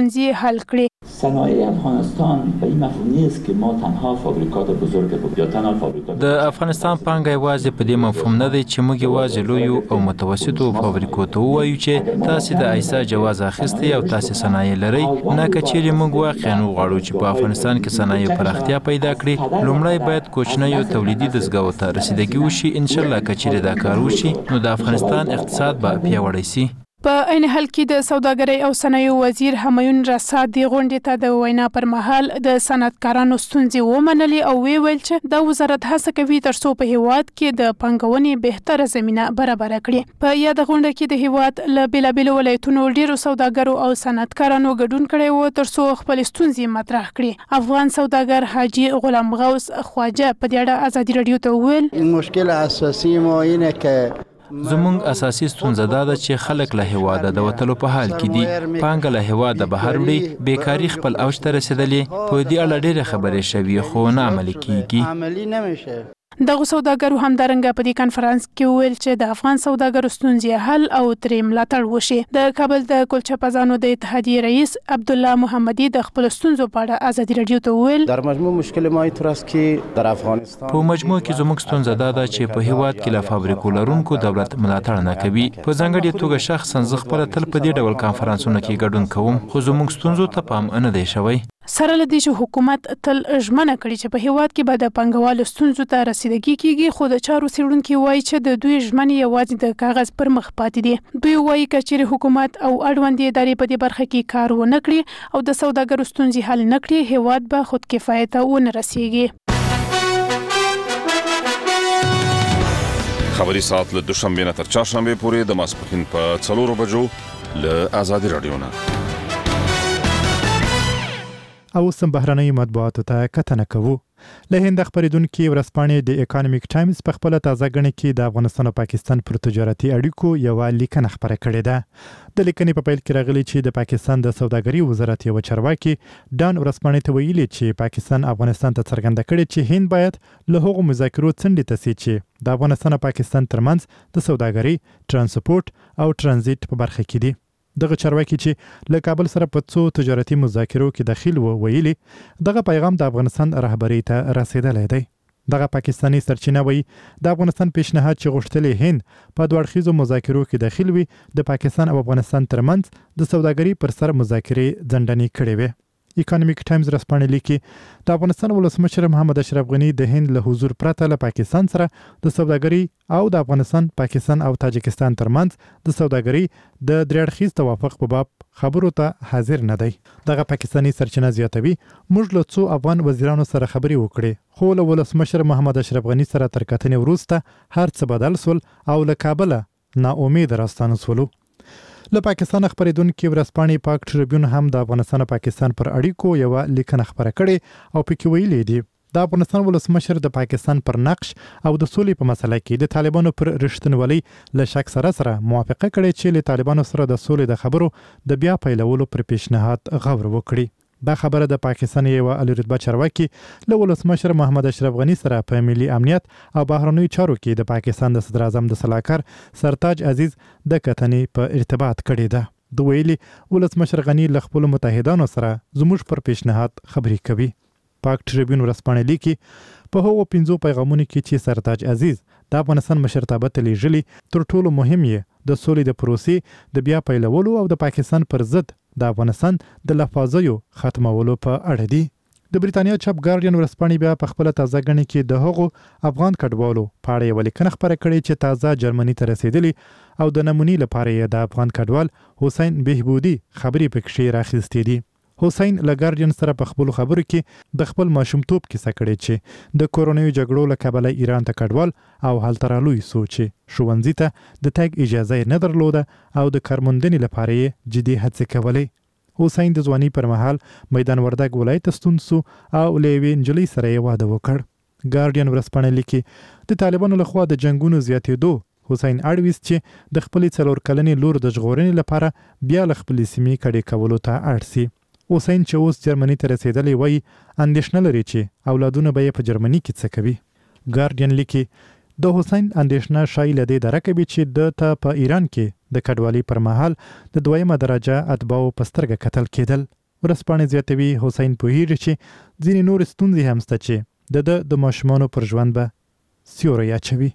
ستونزې حل کړي. صنایع افغانستان به این مفهوم نیست که ما تنها فابریکات بزرگ یا تنها فابریکات د افغانستان پانګه یوازې په دې مفهوم نه دی چې موږ یوازې لویو او متوسطو فابریکو ته ووایو چې تاسو د ایسا جواز اخیستی او تاسو صنایع لرئ. نه کچېرې موږ واقعا وغواړو چې په افغانستان کې صنایع پراختیا پیدا کړي، لومړی باید کوچنیو تولیدي دستګاوو ته رسیدګي وشي. ان شاء الله کچېرې دا کار وشي نو د افغانستان اقتصاد به پیاوړی شي. په عین حال کې د سوداګرۍ او صنایعو وزیر همایون رسا د غونډې ته د وینا پر مهال د صنعتکارانو ستونزې ومنلې او وی ویل چې د وزارت هڅه کوي ترڅو په هیواد کې د پانګونې بهتره زمينه برابر کړي. په یاد غونډه کې د هیواد له بیلابیلو ولایتونو ډیرو سوداګرو او صنعتکارانو ګډون کړي وو ترڅو خپل ستونزې مطرح کړي. افغان سوداګر حاجی غلام غوث خواجه په دې اړه ازادي رادیو ته وویل مشکل اساسي ما اینه که زمونږ اساسي ستونزه دا ده چې خلک له هیواده د وتلو په حال کې دي. پانګه له هیواده بهر وړي، بیکاري خپل اوج ته رسیدلې. په دې اړه ډېرې خبرې شوي خو نه عملي کیږي. عملي نمیشه. دغه سوداګرو همدارنګه په دې کانفرنس کې ویل چې د افغان سوداګرو ستونزې حل او ترې ملاتړ وشي. د کابل د کلچه پزانو د اتحادیې رئیس عبدالله محمدي د خپل ستونزو په اړه ازادي رادیو ته ویل در مجموع مشکل ما اینطور است که در افغانستان په مجموع کې زموږ ستونزه دا ده چې په هیواد کې له فابریکو لرونکو دولت ملاتړ نه کوي. په ځانګړې توګه شخصا زه خپله تل په دې ډول کانفرنسونو کې ګډون کوم خو زموږ ستونزو ته پام نه دی شوی. سره لدې چې حکومت تل ژمنه کړې چې په هیواد کې به د پانګوالو ستونزو ته رسیدګي کیږي، خو د چارو څېړونکي وایي چې د دوی ژمنې یوازې د کاغذ پر مخ پاتې دي. دوی وایي که چیرې حکومت او اړوندې ادارې په دې برخه کې کار ونه کړي او د سوداګرو ستونزې حل نه کړي، هیواد به خودکفایه ته ونه رسیږي. خبري ساعت له دوشنبه نه تر چهارشنبه پورې د ماسپښین په څلورو بجو له آزادي رادیو نه. او سم بهرنۍ مطبوعاتو ته کتنه کوو. له هند خبرېدونکي ورځپاڼې د اکانومیک ټایمز په خپل تازه غړنه کې د افغانستان او پاکستان پر تجارتي اړیکو یو لیکنه خبره کړې ده. د لیکنې په پیل کې راغلي چې د پاکستان د سوداګرۍ وزارت یو چارواکي ډان ورځپاڼې ته ویلي چې پاکستان افغانستان ته څرګنده کړي چې هند باید له هغو مذاکرو څنډې ته سي چې د افغانستان او پاکستان ترمنځ د سوداګرۍ، ترانسپورت او ترانزیت په برخه کې دي. دغه چارواکي چې له کابل سره په څو تجارتي مذاکرو کې داخل و ویلي دغه پیغام د افغانستان رهبری ته رسیدلی دی. دغه پاکستانی سرچینه وایي د افغانستان پیشنهاد چې غوښتلې هند په دوه اړخیزو مذاکرو کې داخل وي د پاکستان او افغانستان ترمنځ د سوداګرۍ پر سر مذاکرې ځنډنې کړې وي. اکانومیک ټایمز رسپانې لیکي د افغانستان ولسمشر محمد اشرف غنی د هند له حضور پرته له پاکستان سره د سوداګرۍ او د افغانستان، پاکستان او تاجکستان ترمنځ د سوداګرۍ د درې اړخیز توافق په باب خبرو ته حاضر نه دی. دغه پاکستانی سرچینه زیاتوي موږ له څو افغان وزیرانو سره خبرې وکړې خو له ولسمشر محمد اشرف غنی سره تر کتنې وروسته هر څه بدل سول او له کابل نا امید راستانه سولو. له پاکستان خبرېدونکي ورځپاڼې پاک ټریبیون هم د افغانستان او پاکستان پر اړیکو یو لیکنه خبره کړې او پکې ویلي دي د افغانستان ولسمشر د پاکستان پر نقش او د سولې په مسله کې د طالبانو پر رښتینولۍ له شک سره سره موافقه کړې چې له طالبانو سره د سولې د خبرو د بیا پیلولو پر پیشنهاد غور وکړي. دا خبره د پاکستان یو اعلی رتبه چارواکي له ولسمشر محمد اشرف غنی سره په ملي امنیت او بهرنیو چارو کې د پاکستان د صدر اعظم د سلاکار سرتاج عزیز د کتنې په ارتباط کړې ده. د ویلي ولسمشر غنی له خپل متحدانو سره زموږ پر پیشنهاد خبرې کوي. پاک ټریبیون ورځپاڼې لیکي په هغو پنځو پیغامونو کې چې سرتاج عزیز د افغانستان مشرتابه ته لیږلي تر ټولو مهم یې د سولې د پروسې د بیا پیلولو او د پاکستان پر ضد د افغانستان د لفاظیو ختمولو په اړه دي. د بریتانیا چاپ ګارډین ورځپاڼې بیا په خپل تازه غړنه کې د هغو افغان کډوالو په اړه یو لیکنه خبره کړې چې تازه جرمني ته رسیدلی او د نمونې لپاره یې د افغان کډوال حسین بهبودي خبرې پکې راخیستې دي. حسین له ګارډین سره په خپل خبرو کې د خپل ماشومتوب کیسه کړې چې د کورونیو جګړو له کبله ایران ته کډوال او هلته رالوی سوچ ښوونځي ته د تګ اجازه نه درلوده او د کارموندنې لپاره یې جدي هڅې کولې. حسین د ځواني پر مهال میدان وردګ ولایت ستون سو او له یوې نجلۍ سره یې واده وکړ. ګارډین ورځپاڼه لیکي د طالبانو لخوا د جنگونو زیاتېدو حسین اړويست چې د خپلې څلور کلنې لور د ژغورنې لپاره بیا له خپلې سیمې کډې کولو ته اړ سي. حسین چې اوس جرمني ته رسیدلی وایي اندېښنه لري چې اولادونه به یې په جرمني کې څه کوي. ګارډین لیکي د حسین اندیشنه شای لدی درکبي چې د ته په ایران کې د کډوالي پر مهال د دویمه درجه اتباو پسترګه قتل کېدل. ورسپانې زیاتوي حسین پوهیږي چې ځینې نور ستونزې هم شته چې د د ماشومانو پر ژوند به سیوری اچوي.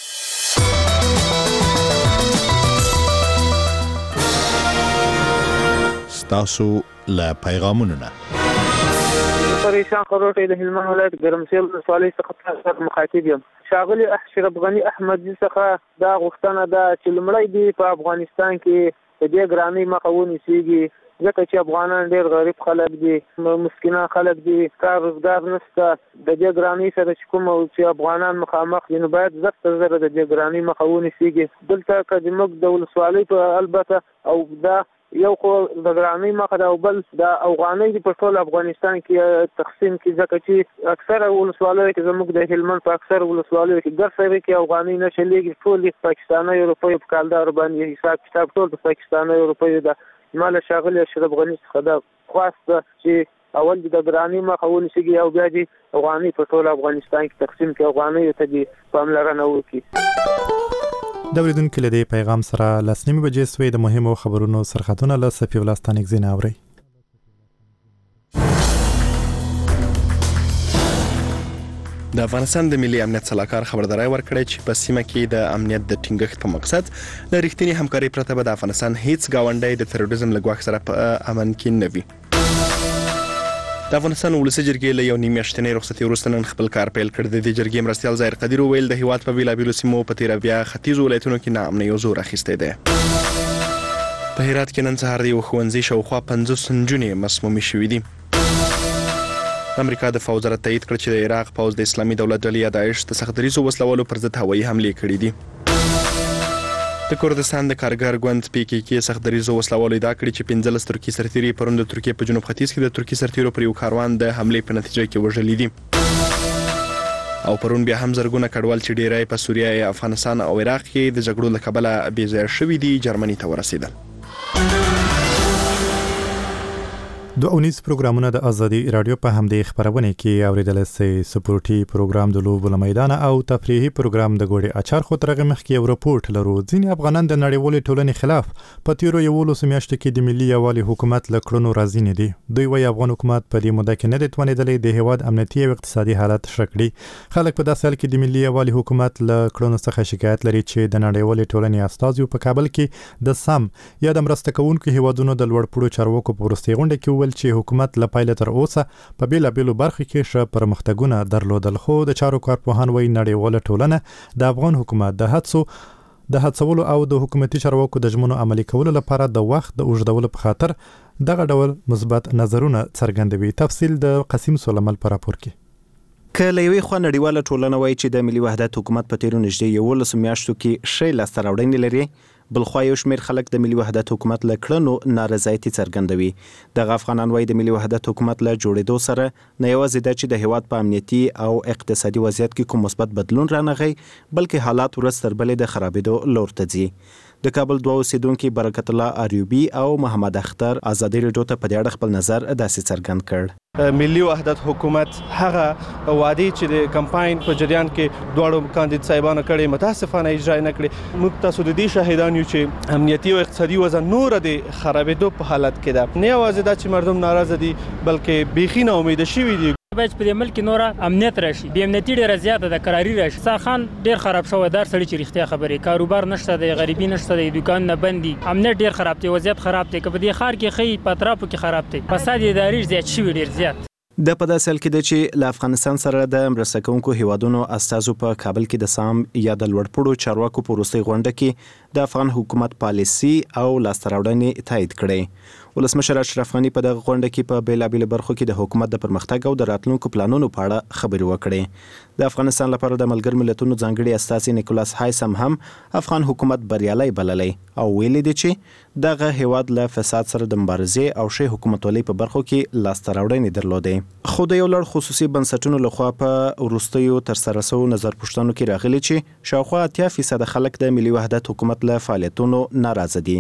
ستاسو له پیغامونو نه پریشان خروټي د هلمند ولایت ګرمسیل ولسوالۍ څخه تاسو مخاطب یم. شاغلی اشرف غنی احمدی څخه دا غوښتنه ده چې لمړی دی په افغانستان کې د دې ګرانۍ مخه ونیسيږي، ځکه چې افغانان ډېر غریب خلک دي، مسکینان خلک دي، کار روزګار نشته. د دې ګرانۍ سره چې کوم چې افغانان مخامخ دي نو باید زر تر زره د دې ګرانۍ مخه ونیسيږي. دلته که زموږ د ولسوالۍ په البته او دا یو خو د ګرانۍ مخه ده او بل د افغانۍ په ټول افغانستان کې تقسیم کې، ځکه چې اکثره ولسوالۍ کې زموږ د هلمند په اکثره ولسوالۍ کې ګرځي کې افغانۍ نه چلیږي، ټول پاکستاني اروپایي په کالدار باندې حساب کتاب ټول د پاکستاني اروپایي ده. مال شاغلی اشرف غنی څخه دا خواسته چې اول د ګرانۍ مخه ونیسيږي او بیا د افغانۍ په ټول افغانستان کې تقسیم کې افغانۍ ته د پاملرنه وکړي. د اوریدونکو له دې پیغام سره لسنیمه بجې سوې د مهمو خبرونو سرخطونه له صفي ولاستانیک زینا اوري. د افغانستان د ملي امنیت صلاحکار خبرداري ورکړې چې په سیمه کې د امنیت د ټینګښت په مقصد د رښتینی همکاري پرته به د افغانستان هیڅ گاونډی د تروریزم له ګواښ سره په امن کې نه وي. د افغانستان ولسی جرګې له یو نیم میاشتنۍ رخصتي وروسته نن خپل کار پیل کړ. د دې جرګې مرستیال ظاهر قدیر ویل د هیواد په بیلابیلو سیمو په تیر بیا ختیځ ولایتونو کې ناامنۍ او زور اخیسته ده. په هرات کې نن سهار د ښوونځي شاوخوا پنځوس نجونې مسمومې شوې دي. امریکا د فوز را تایید کړ چې د عراق پوز د اسلامي دولت ډلې داعش د سختدریزو وسلوالو پر ضد هوایي حملې کړې دي. د کردستان د کارګر ګوند پی کې کې سختدریزو وسلوالو ادعا کړې چې پنځلس ترکی سرتیري پرون د ترکیې په جنوب ختیځ کې د ترکی سرتیرو پر یو کاروان د حملې په نتیجه کې وژل دي. او پرون بیا هم زرګونه کډوال چې ډیری په سوریه، افغانستان او عراق کې د جګړو له کبله بې ځایه شوي دي جرمني ته ورسېدل. دو اونیز پروګرامونه د ازادي رادیو په همدې خبرونه کې اوریدل سي. سپورتي پروګرام د لوبو له میدان او تفریحي پروګرام د ګوړې اچار خو ترغه مخ کې یو رپورټ لرو. ځینې افغانان د نړیوالې ټولنې خلاف په تیرو یولو سمیاشتو کې د ملي یوالي حکومت له کړنو راضي نه دي. دوی وايي افغان حکومت په دې موده کې نه دی توانېدلی د هیواد امنیتي او اقتصادي حالت ښه کړي. خلک په داسې حال کې د ملي یوالي حکومت له کړنو څخه شکایت لري چې د نړیوالې ټولنې استازي په کابل کې د سم یا د مرسته کوونکو هیوادونو د لوړپوړو چارواکو په وروستۍ غونډه کې وویل چې حکومت له پایله تر اوسه په بیلابیلو برخو کې ښه پرمختګونه درلودل، خو د چارو کارپوهان وايي نړیواله ټولنه د افغان حکومت د هڅو د هڅولو او د حکومتي چارواکو د ژمنو عملي کولو لپاره د وخت د اوږدولو په خاطر دغه ډول مثبت نظرونه څرګندوي. تفصیل د قاسم سلیمان په راپور کې. که له یوې خوا نړیواله ټولنه وایي چې د ملي وحدت حکومت په تیرو نږدې یولس میاشتو کې ښې لاسته راوړنې لري، بلخوا یو شمېر خلک د ملي وحدت حکومت له کړنو نارضایتي څرګندوي. دغه افغانان وایي د ملي وحدت حکومت له جوړېدو سره نه یوازې دا چې د هیواد په امنیتي او اقتصادي وضعیت کې کوم مثبت بدلون رانغی، بلکې حالات ورځ تر بلې د خرابېدو لور ته ځي. د کابل دوه اوسیدونکي برکت الله اریوبي او محمد اختر ازادي رادیو ته په دې اړه خپل نظر داسې څرګند کړ. ملي وحدت حکومت هغه وعده چې د کمپاین په جریان کې دواړو کاندید صاحبانو کړي متاسفانه اجرا نه کړي. موږ تاسو د دې شاهدان یو چې امنیتي او اقتصادي وضع نور د خرابېدو په حالت کې ده. نه یوازې دا چې مردم ناراضه دي بلکې بیخي نا امیده شوي دي. باید په دې ملک نور امنیت راشي، د امنیتي ډیره زیاته د قراری راشي. ساخان ډیر خراب شوی، دار سړي چې رښتیا خبرې، کاروبار نشته، د غریبي نشته، د دکان نه بندي، امنیت ډیر خراب دی، وضعیت خراب دی. که په دې ښار کې خې په اطرافو کې خراب دی، فساد اداري زیات شوی ډیر زیات. د په داسې حال کې ده چې له افغانستان سره د مرسته کوونکو هیوادونو استازو په کابل کې د سام یا د لوړپوړو چارواکو په وروستۍ غونډه کې د افغان حکومت پالیسي او لاسته راوړنې تایید کړې. ولسمشر اشرف غنی په دغه غونډه کې په بیلابیلو برخو کې د حکومت د پرمختګ او د راتلونکو پلانونو په اړه خبرې وکړې. د افغانستان لپاره د ملګر ملتونو ځانګړي استازي نیکولاس هایسم هم افغان حکومت بریالي بللی او ویلي دي چې دغه هیواد له فساد سره د مبارزې او ښې حکومتولۍ په برخو کې لاسته راوړنې درلودې. خو د یو لړ خصوصي بنسټونو لخوا په وروستیو ترسره شوو نظر پوښتنو کې راغلي چې شاوخوا اتیا فیصده خلک د ملي وحدت حکومت له فعالیتونو ناراضه دي.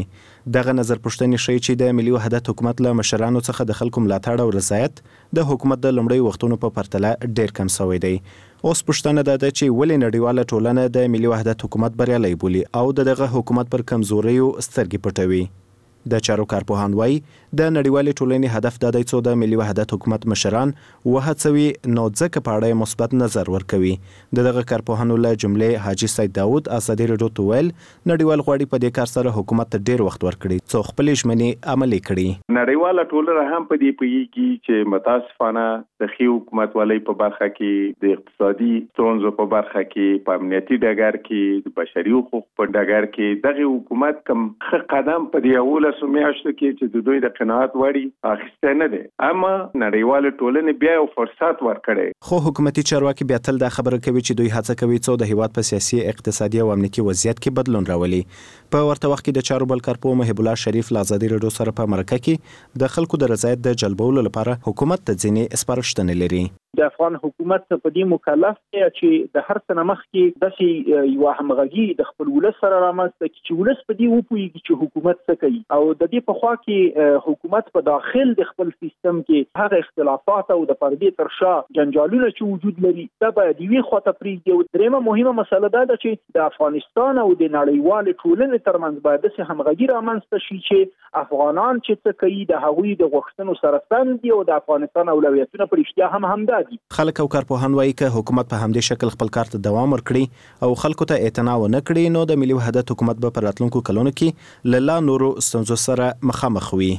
دغه نظر پوښتنې ښیي چې د ملي وحدت حکومت له مشرانو څخه د خلکو ملاتړ او رضایت د حکومت د لومړیو وختونو په پرتله ډیر کم شوی دی. اوس پوښتنه ده چې ولې نړیواله ټولنه د ملي وحدت حکومت بریالی بولي او دغه حکومت پر کمزوریو سترګې پټوي. د چارو کارپوهان وایي د نړیوالې ټولنې هدف دا دی څو د ملي وحدت حکومت مشران وهڅوي نو ځکه په اړه مثبت نظر ورکوي. د دغه کارپوهانو له جملې حاجي سید داود ازادي راډیو ته ویل نړیوال غواړي په دې کار سره حکومت ته ډیر وخت ورکړي څو خپلې ژمنې عملي کړي. نړیواله ټولنه هم په دې پوهیږي چې متاسفانه د ښې حکومتولۍ په برخه کې د اقتصادي ستونزو په برخه کې په امنیتي ډګر کې د بشري حقوقو په ډګر کې دغه حکومت کم ښه قدم په دې اول سمیاشتو کې چې د دوی د قناعت وړي اخیسته نه دي، اما نړیواله ټولنه بیا یو فرصت ورکړي. خو حکومتي چارواکي بیا تل دا خبره کوي چې دوی هڅه کوي څو د هیواد په سیاسي، اقتصادي او امنیتي وضعیت کې بدلون راولي. په ورته وخت کې د چارو بل کارپوه محب الله شریف له ازادي راډیو سره په مرکه کې د خلکو د رضایت د جلبولو لپاره حکومت ته ځینې سپارښتنې لري. د افغان حکومت په دې مکلف دی چې د هر څه مخ کې داسې یو همغږي د خپل ولس سره رامنځته کړي چې ولس په دې وپوهیږي چې حکومت څه کوي، او د دې په خوا کې حکومت په داخل د خپل سیستم کې هغه اختلافات او د پردې تر شا جنجالونه چې وجود لري دا باید یوې خوا ته پرېږدي. او درېیمه مهمه مسله دا ده چې د افغانستان او د نړیوالې ټولنې ترمنځ باید داسې همغږي رامنځته شي چې افغانان چې څه کوي د هغوی د غوښتنو سره سم دي او د افغانستان اولویتونه په رښتیا هم همدا دي. خلک او کارپوهان وایي که حکومت په همدې شکل خپل کار ته دوام ورکړي او خلکو ته اعتنا ونه کړي نو د ملي وحدت حکومت به په راتلونکو کلونو کې له لا نورو ستونزو سره مخامخ وي.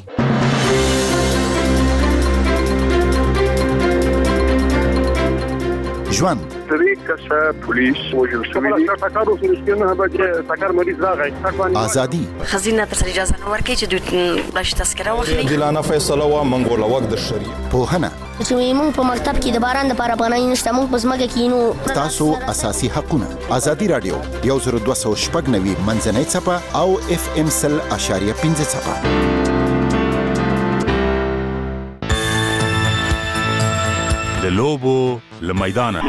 ژوند طریقه پولیس وجل شوی دی تاکارو سرسکنه به تاکار مریض راغی ازادي خزینه تر اجازه نه ورکړي چې دوی باش تذکره واخلي. دلانه فیصله وا منګول وخت د شری په هنه چې موږ په مکتب کې د باران د لپاره افغانۍ نشته، موږ په ځمکه کې نو تاسو اساسي حقونه. ازادي رادیو یو زر دوه سوه شپږ نوي منځنۍ چپه او اف ام سل اشاریه پنځه چپه. د لوبو له میدانه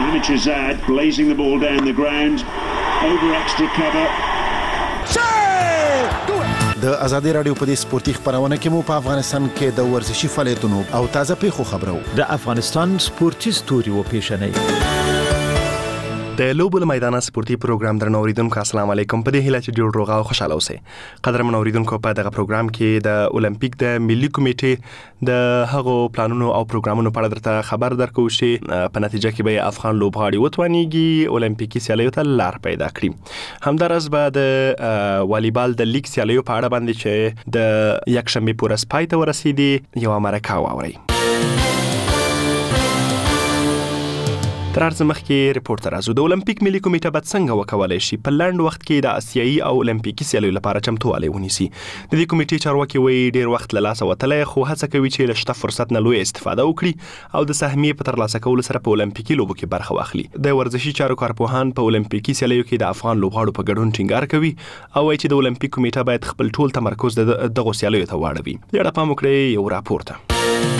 د ازادي رادیو په دې سپورتي خبرونه کې مو په افغانستان کې د ورزشي فعالیتونو او تازه پیښو خبرو د افغانستان سپورتي ستوري و پیښنې د لوبو له میدانه سپورتي پروګرام درنو اوریدونکو السلام علیکم. په دې هیله چې ډیر روغه او خوشاله اوسئ. قدرمن اوریدونکو په دغه پروګرام کې د اولمپیک د ملي کمیټې د هغو پلانونو او پروګرامونو په اړه درته خبر درکو چې په نتیجه کې به افغان لوبغاړي وتوانیږي اولمپیکي سیالیو ته لار پیدا کړي. همدارس به د والیبال د لیګ سیالیو په اړه باندې چې د یکشنبه پورې پای ته ورسېدي یو مرکه واوري. تر ارزه مخکې ریپورت راځو. د اولمپیک ملي کمیټه به څنګه وکولای شي په لنډ وخت کې د آسیایي او اولمپیکي سیالیو لپاره چمتووالی ونیسي. د دې کمیټې چارواکي وایي ډیر وخت له لاسه وتلی، خو هڅه کوي چې له شته فرصت نه لوی استفاده وکړي او د سهمیې په ترلاسه کولو سره په اولمپیکي لوبو کې برخه واخلي. د ورزشي چارو کارپوهان په اولمپیکي سیالیو کې د افغان لوبغاړو په ګډون ټینګار کوي او وایي چې د اولمپیک کمیټه باید خپل ټول تمرکز د دغو سیالیو ته واړوي. دې اړه پام وکړئ یو راپور ته.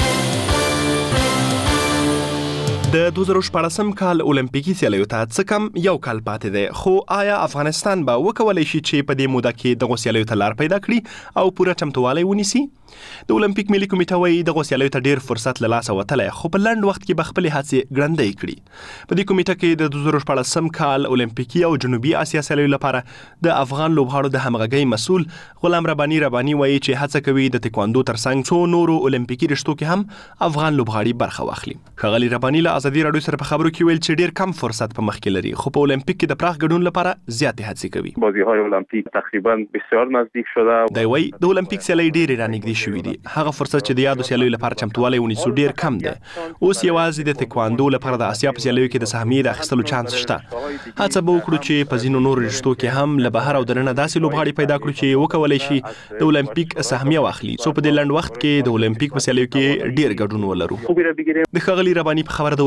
د دوه زره شپاړسم کال اولمپیکي سیالیو ته څه کم یو کال پاتې دی، خو آیا افغانستان به وکولای شي چې په دې موده کې دغو سیالیو ته لار پیدا کړي او پوره چمتووالی ونیسي؟ د اولمپیک ملي کمیټه وایي دغو سیالیو ته ډیر فرصت له لاسه وتلی، خو په لنډ وخت کې به خپلې هڅې ګړندۍ کړي. په دې کمیټه کې د دوه زره شپاړسم کال اولمپیکي او جنوبي اسیا سیالیو لپاره د افغان لوبغاړو د همغږۍ مسؤل غلام رباني رباني وایي چې هڅه کوي د تکواندو ترڅنګ څو نورو اولمپیکي رشتو کې هم افغان لوبغاړي برخه واخلي. ښاغلي رباني له ازادي راډیو سره په خبرو کې ویل چې ډیر کم فرصت په مخ کې لري، خو په اولمپیک کې د پراخ ګډون لپاره زیاتې هڅې کوي. بازی‌های المپیک تقریبا بسیار نزدیک شده. دی وایي د اولمپیک سیالۍ ډېرې رانږدې شوي دي. هغه فرصت چې د یادو سیالیو لپاره چمتووالی ونیسو ډیر کم دی. اوس یوازې د تکواندو لپاره د اسیا په سیالیو کې د سهمیې د اخیستلو چانس شته. هڅه به وکړو چې په ځینو نورو رشتو کې هم له بهر او دننه داسې لوبغاړي پیدا کړو چې وکولای شي د اولمپیک سهمیه واخلي، څو په دې لنډ وخت کې د اولمپیک په سیالیو کې ډیر ګډون ولرو. د ښاغلي رباني په خبره د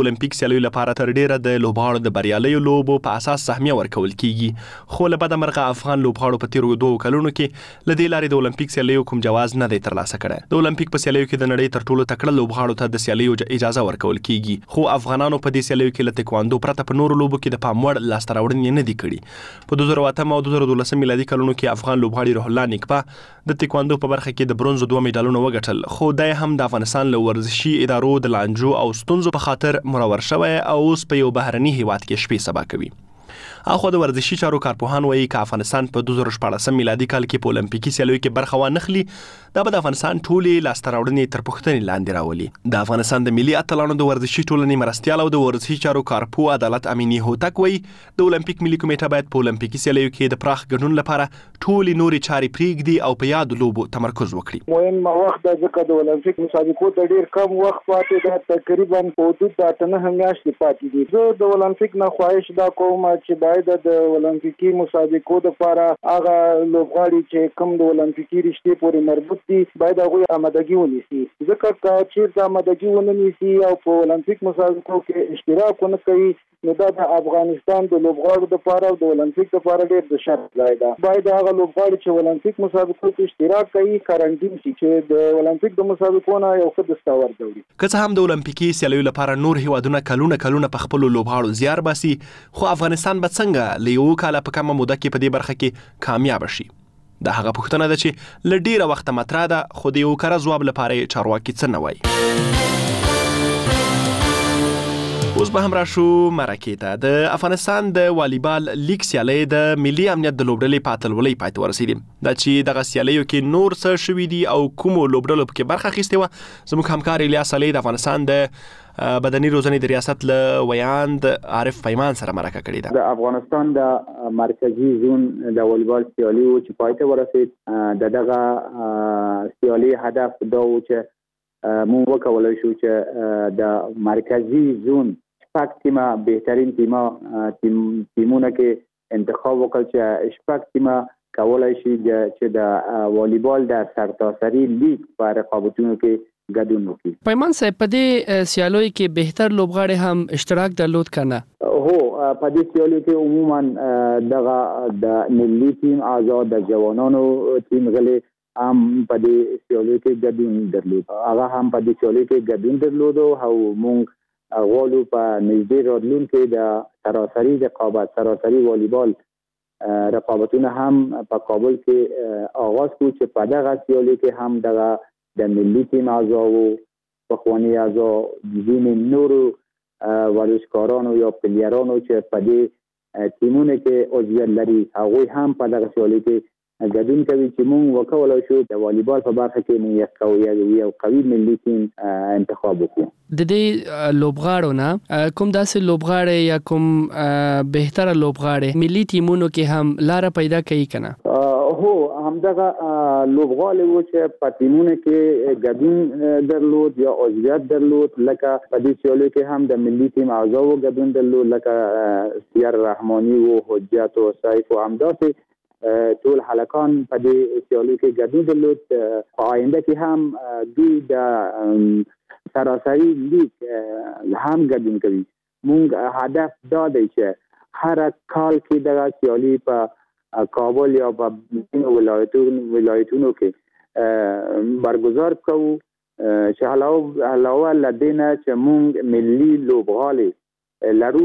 د اولمپیک سیالیو لپاره تر ډیره د لوبغاړو د بریالیو لوبو په اساس سهمیه ورکول کیږي، خو له بده مرغه افغان لوبغاړو په تیرو دوه کلونو کې له دې لارې د اولمپیک سیالیو کوم جواز نه دی ترلاسه کړی. د اولمپیک په سیالیو کې د نړۍ تر ټولو تکړه لوبغاړو ته د سیالیو اجازه ورکول کیږي، خو افغانانو په دې سیالیو کې له تکواندو پرته په نورو لوبو کې د پام وړ لاسته راوړنې نه دي کړي. په دوه زره اتم او دوه زره دولسم میلادي کلونو کې افغان لوبغاړي روح الله نیکبا د تکواندو په برخه کې د برونز دوه میډالونه وګټل، خو دی هم د افغانستان له ورزشي ادارو د لانجو او ستونزو په خاطر مرور شوی او اوس په یو بهرني هیواد کې شپې سبا کوي. اخو د ورزشي چارو کارپوهان وایي که افغانستان په دوه زره شپاړسم میلادي کال کې په اولمپیکي سیالیو کې برخه وانخلي، دا به د افغانستان ټولې لاسته راوړنې تر پوښتنې لاندې راولي. د افغانستان د ملي اتلانو د ورزشي ټولنې مرستیال او د ورزشي چارو کارپو عدالت امینی هوتک وایي د اولمپیک ملي کمیټه باید په اولمپیکي سیالیو کې د پراخ ګډون لپاره ټولې نورې چارې پرېږدي او په یاد لوبو تمرکز وکړي. مهم وخت د ځکه د اولمپیک مسابقو ته ډیر کم وخت پاتې ده، تقریبا په حدود د اته نه میاشتې پاتې دي. زه د اولمپیک نه خواهش دا کوم چې باید د اولمپیکي مسابقو لپاره هغه لوبغاړي چې کوم د اولمپیکي رشتې پورې مربوط دي باید هغه آمادګي ونیسي، ځکه که چیرته آمادګي ونه نیسي او په اولمپیک مسابقو کې اشتراک ونه کوي نو دا د افغانستان د لوبغاړو لپاره او د اولمپیک لپاره ډېر د شرم ځای ده. باید هغه لوبغاړي چې اولمپیک مسابقو کې اشتراک کوي کارانټین شي چې د اولمپیک د مسابقو نه یو ښه دستاورد وړي. که څه هم د اولمپیکي سیالیو لپاره نور هیوادونه کلونه کلونه په خپلو لوبغاړو زیار باسي، خو افغانستان به څنګه له یو کاله په کمه موده کې په دې برخه کې کامیاب شي؟ دا هغه پوښتنه ده چې له ډیره وخته مطرح ده، خو د یو کره ځواب لپاره یې چارواکي څه نه وایي. اوس به هم راشو مرکې ته. د افغانستان د والیبال لیګ سیالۍ د ملي امنیت د لوبډلې په اتلولۍ پای ته ورسېدې. دا چې دغه سیالیو کې نور څه شوي دي او کومو لوبډلو پکې برخه اخیستې وه، زموږ همکار الیاس علي د افغانستان د بدني روزنې د ریاست له ویاند عارف پیمان سره مرکه کړې ده. د افغانستان د مرکزی زون د والیبال سیالي و چې پای ته ورسېد، د دغه سیالي هدف دا و چې موږ وکولی شو چې د مرکزی زون شپږ تیمه بهترین تیمه تیمونه کې انتخاب وکړ چې شپږ تیمه کولای شي چې د والیبال د سرتاسري لیګ په رقابتونو کې ګډون وکړي. پیمان صاحب په دې سیالیو کې بهتر لوبغاړي هم اشتراک درلود کنه؟ هو په دې سیالیو کې عموما دغه د ملي ټیم آزاد د جوانانو ټیم غلي هم په دې سیالیو کې ګډون درلود. هغه هم په دې سیالیو کې ګډون درلود او موږ غواړو په نږدې راتلونکي د سراسري رقابت سراسري والیبال رقابتونه هم په کابل کې آغاز کړو چې په دغه سیالیو کې هم دغه د ملي ټیم اعضاو پخواني اعضا ځینې نورو ورزشکارانو یا پلیرانو چې په دې ټیمونو کې عضویت لري هغوی هم په دغه سیالیو کې ګډون کوي چې موږ وکولای شو د والیبال په برخه کې موږ یو قوي ملي ټیم انتخاب وکړو. د دې لوبغاړو نه کوم داسې لوبغاړي یا کوم بهتره لوبغاړي ملي ټیمونو کې هم لار پیدا کوي کنه؟ هو همدغه لوبغاړي و چې په ټیمونو کې ګډون درلود یا عضویت درلود، لکه په دې سیالیو کې هم د ملي ټیم اعضاو ګډون درلود، لکه سیر رحماني او حجت او سیف او همداسې ټول حلقان په دې سیالیو کې ګډون درلود. په آینده کې هم دوی د سراسري لیګ هم ګډون کوي. موږ هدف دا دی چې هر کال کې دغه سیالي په کابل یا په ولایتونو ولایتونو کې برگزار کوو چې علاوه له دې نه چې موږ ملي لوبغاړي لرو،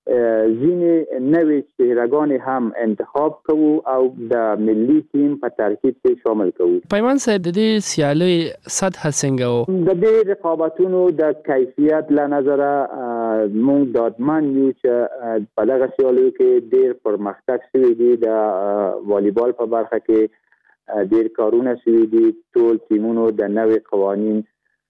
ځینې نوې چهرهګانې هم انتخاب کوو او د ملي ټیم په ترکیب کې شامل کوو. پیمان صاحب د دې سیالۍ سطح څنګه و؟ د دې رقابتونو د کیفیت له نظره موږ ډاډمن یو چې په دغه سیالیو کې ډېر پرمختګ شوی دی. د والیبال په برخه کې ډېر کارونه شوي دي. ټول ټیمونو د نوې قوانین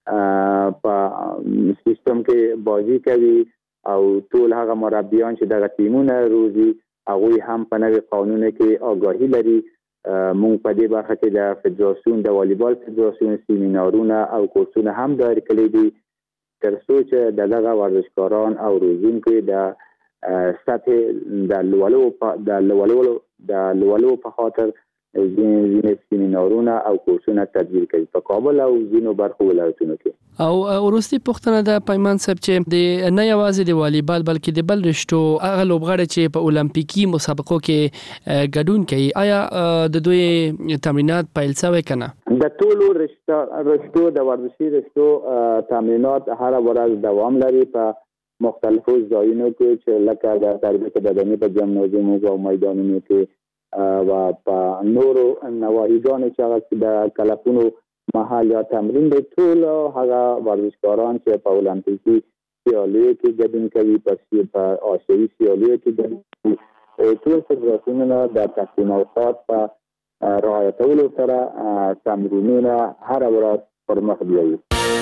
په سیستم کې بازی کوي او ټول هغه مربیان چې دغه ټیمونه روزي هغوی هم په نوې قانون کې آگاهي لري. موږ په دې برخه کې د فدراسیون د والیبال فدراسیون سیمینارونه او کورسونه هم دایر کړي دي تر څو چې دغه ورزشکاران او روزونکو د سطح د لولو په د لولو د لولو په خاطر ځینې سیمینارونه او کورسونه تدبیر کوي په کابل او ځینو برخو ولایتونو کې. او وروستي پوښتنه د پیمان صاحب چې د نه یوازې د والیبال بلکې د بل رشتو هغه لوبغاړي چې په اولمپیکي مسابقو کې ګډون کوي آیا د دوی تمرینات پیل شوی کنه؟ د ټولو رشتو د ورزشي رشتو تمرینات هر ورځ دوام لري په مختلفو ځایونو کې چې لکه د تربیت بدني په جمنازیوم او میدانونو کې و په نورو نواحیګانو چې هغه د کلپونو محل یا تمرین د ټول هغه ورزشکاران چې په اولمپیکي سیالیو کې ګډون کوي په آسیایي سیالیو کې ګډون کوي ټول فدراسیونونه د تقسیم اوقات په رعایتولو سره تمرینونه هر ورځ پرمخ بیایي.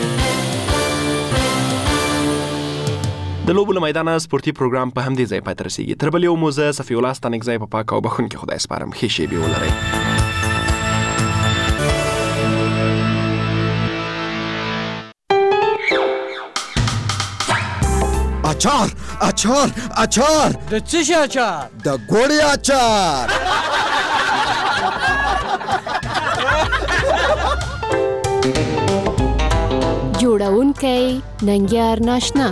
د لوبو له میدانه سپورتي پروګرام په همدې ځای پای ته رسیږي. تر بل یو موزه صفي الله ستانکزی په پاک او بخښونکي خدای سپارم. ښې شېبې ولرئ. اچار اچار اچار د څه شي اچار؟ د ګوړې اچار. جوړونکی ننګیار ناشنا.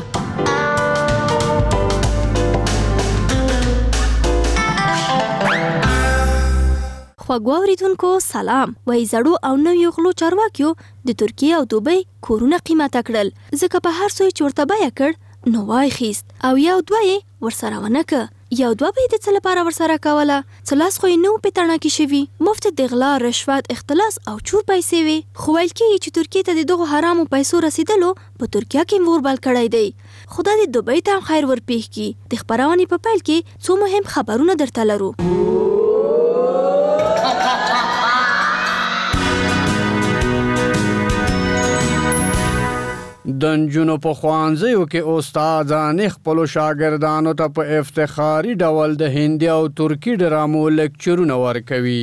خواږه اوریدونکو سلام. وای زړو او نویو غلو چارواکیو د ترکیه او دوبۍ کورونه قیمته کړل ځکه په هر څه چورته بیه کړ نو وای خیست او یو دوی ورسره ونه که یو دوه به د څه لپاره ورسره کوله څه لاس خو یې نه و پېتڼه کې شوي مفت د غلا رشوت اختلاس او چور پیسې وي خو ویل کېږي چې ترکیې ته د دغو حرامو پیسو رسیدلو په ترکیه کې مور بل کړی دی خو دا د دوبۍ ته هم خیر ورپېښ کړي. د خپرونې په پیل کې څو مهم خبرونه درته لرو. د نجونو په ښوونځیو کې استادانې خپلو شاګردانو ته په افتخاري ډول د هندي او ترکي ډرامو لیکچرونه ورکوي.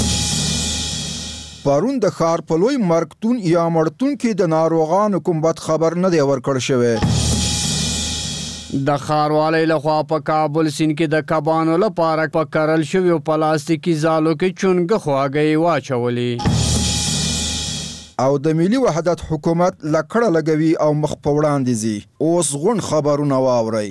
پرون د ښار په لوی مرکتون یا مړتون کې د ناروغانو کوم بد خبر نه دی ورکړ شوی. د ښاروالۍ لخوا په کابل سیند کې د کبانو لپاره په کرل شویو پلاستیکي ځالو کې چونګه خواږی واچولې. او د ملي وحدت حکومت لکړه لګوي او مخ په وړاندې ځي. اوس غون خبرونه واورئ.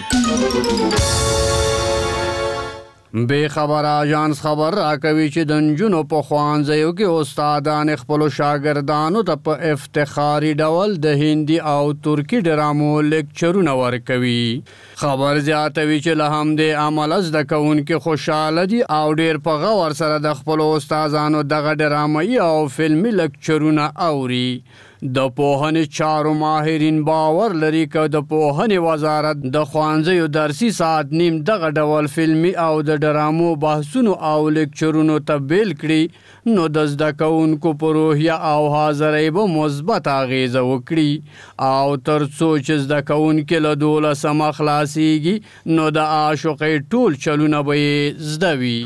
بې خبره اژانس خبر راکوي چې د نجونو په ښوونځیو کې استادان خپلو شاګردانو ته په افتخاري ډول د هندي او ترکي ډرامو لیکچرونه ورکوي. خبر زیاتوي چې له همدې امله زده کوونکي خوشحاله دي او ډېر په غور سره د خپلو استادانو دغه ډرامایي او فلمي لیکچرونه اوري. د پوهنې چارو ماهرین باور لري که د پوهنې وزارت د ښوونځیو درسي ساعت نیم دغه ډول فلمي او د ډرامو بحثونو او لیکچرونو ته بیل کړي نو د زده کوونکو په روحیه او حاضرۍ به مثبت اغیزه وکړي او تر څو چې زده کوونکي له دولسمه خلاصیږي نو د عاشقۍ ټول چلونه به یې زده وي.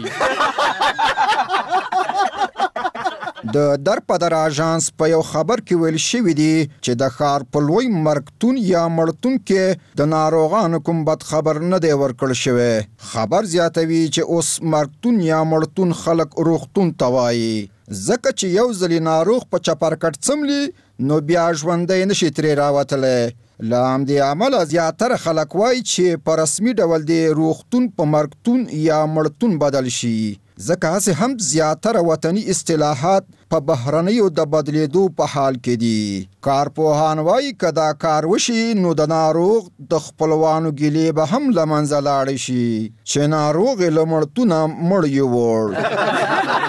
د در په در اژانس په یو خبر کې ویل شوي دي چې د ښار په لوی مرکتون یا مړتون کې د ناروغانو کوم بد خبر نه دی ورکړل شوی. خبر زیاتوي چې اوس مرکتون یا مړتون خلک روغتون ته وایي ځکه چې یو ځلې ناروغ په چپرکټ څملي نو بیا ژوندی نشي ترې راوتلی. له همدې امله زیاتره خلک وایي چې په رسمي ډول د روغتون په مرکتون یا مړتون بدل شي ځکه هسې هم زیاتره وطني اصطلاحات په بهرنیو د بدلیدو په حال کې دي. کارپوهان وایي که دا کار وشي نو د ناروغ د خپلوانو ګیلې به هم له منځه لاړې شي چې ناروغ یې له مړتونه مړ یووړ.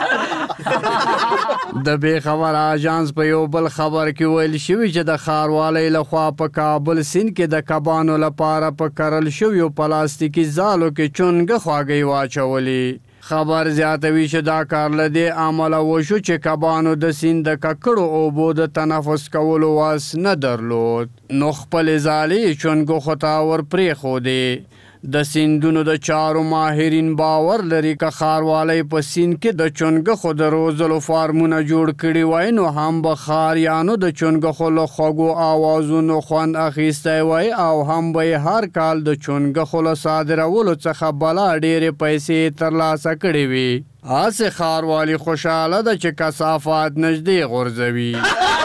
د بې خبر اژانس په یو بل خبر کې ویل شوي چې د ښاروالۍ لخوا په کابل سیند کې د کبانو لپاره په کرل شویو پلاستیکي ځالو کې چونګه خواږی واچولې. خبر زیاتوي چې دا کار له دې امله وشو چې کبانو د سیند د ککړو اوبو د تنفس کولو وس نه درلود نو خپلې ځالې چونګو خو ته ور پرېښودې. د سیندونو د چارو ماهرین باور لري که ښاروالۍ په سیند کې د چونګښو د روزلو فارمونه جوړ کړي وای نو هم به ښاریانو د چونګښو له خوږو آوازونو خوند اخیستی وای او هم به یې هر کال د چونګښو له صادرولو څخه بلا ډېرې پیسې ترلاسه کړې وي. آسه خاروالی خوشاله ده چې کثافات نږدې غورځوي.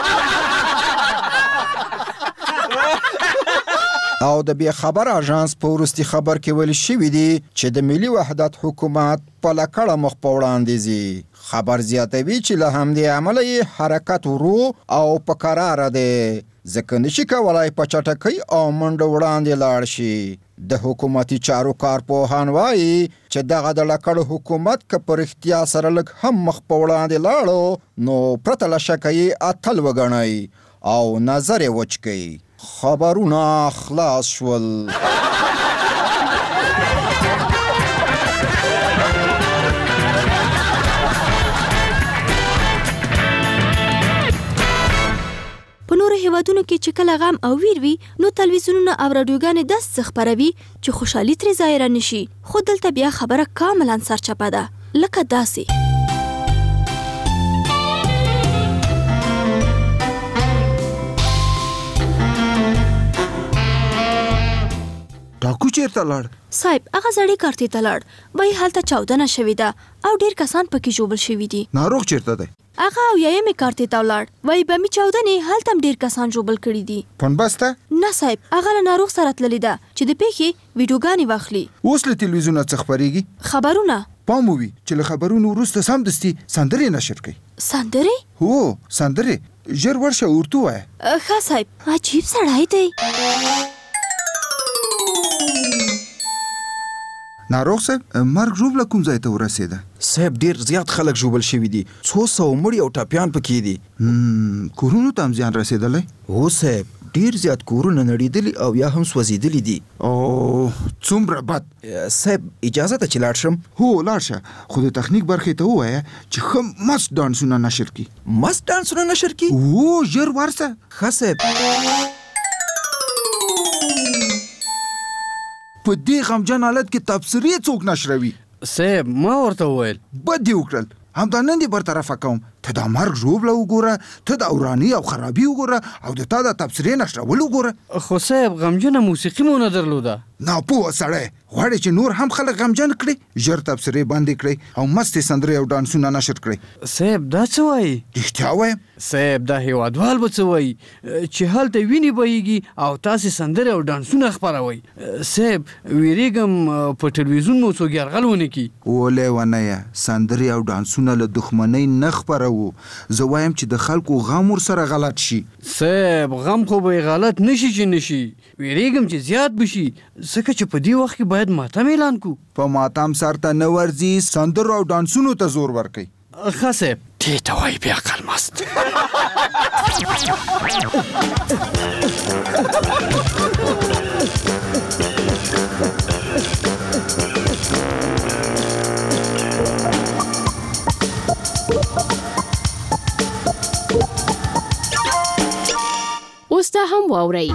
او د بیا خبر اژانس په وروستي خبر کې ویل شوی دی چې د ملي وحدت حکومت په لکړه مخ په وړاندې ځي. خبر زیاتوي چې له همدې امله یې حرکت ورو او په قراره دی، ځکه نشي کولای په چټکۍ او منډه وړاندې لاړ شي. د حکومتي چارو کارپوهان وایي چې دغه د لکړ حکومت که په رښتیا سره لږ هم مخ په وړاندې لاړو نو پرته له شکه یې اتل وګڼئ او نظر یې وچ کړئ. خبرونه خلاص شول. په نورو هیوادونو کې چې کله غم او ویر وي نو تلویزیونونه او راډیوګانې داسې خپروي چې خوشحالي ترې ظاهره نشي، خو دلته بیا خبره کاملا سرچپه ده، لکه داسې. ډاکو چیرته لاړ؟ صاحب هغه زړې کارتې ته لاړ، وایي هلته چاودنه شوې ده او ډېر کسان پکې ژوبل شوي دي. ناروغ چیرته دی؟ هغه اویایمې کارتې ته ولاړ، وایي بمي چاودنې هلته هم ډېر کسان ژوبل کړي دي. پنبسته؟ نه صاحب هغه له ناروغ سره تللې ده چې د پیښې ویډیوګانې واخلي. اوس له تلویزیونه څه خپرېږي؟ خبرونه. پام وي چې له خبرونو وروسته سمدستي سندرې نشر کوي. سندرې؟ هو سندرې. ژر ورشه ورته ووایه. ښه صاحب عجیب سړی دی. ناروغ صاحب مرګ ژوبله کوم ځای ته ورسېده؟ صاحب ډیر زیات خلک ژوبل شوي دي، څو سوه مړي او ټپیان پکې دي. کورونو ته هم زیان رسېدلی؟ هو صاحب ډیر زیات کورونه نړېدلي او یا هم سوځېدلي دي. او څومره بد. صاحب اجازه ته چې لاړ شم؟ هو لاړ شه، خو د تخنیک برخې ته ووایه چې ښه مست ډانسونه نشر کړي. مست ډانسونه نشر کړي؟ هو ژر ورسه. ښه صاحب. په دې غمجن حالت کې تبصرې څوک نشروي؟ صاحب ما ورته وویل بد دې وکړل، همدا نن دې برطرفه کوم. ته دا مرګ ژوبله وګوره، ته د وراني او خرابي وګوره او د تا د تبصرې نشرول وګوره. خو صاحب غمجنه موسیقي مو نه درلوده. ناپوه سړی غواړي چې نور هم خلک غمجن کړي، ژر تبصرې بندې کړئ او مستې سندرې او ډانسونه نشر کړئ. صاحب دا څه وایي؟ رښتیا وایم صاحب دا هیوادوال به څه وایي چې هلته وینې بهیږي او تاسې سندرې او ډانسونه خپروئ. صاحب ویرېږم په ټلویزیون مو څوک یرغل ونه کړي. ولې ونه یې سندرې او ډانسونه له دښمنۍ نه خپروو، زه وایم چې د خلکو غم ورسره غلط شي. صاحب غم خو به غلط نشي چې نشي، ویرېږم چې زیات بشي، ځکه چې په دې وخت کې باید ماتم اعلان کړو. په ماتم سر ته نه ورځي، سندرو او ډانسونو ته زور ورکوي. ښه صاحب دې ته وایي بیا عقل مست. اوس دا هم واورئ.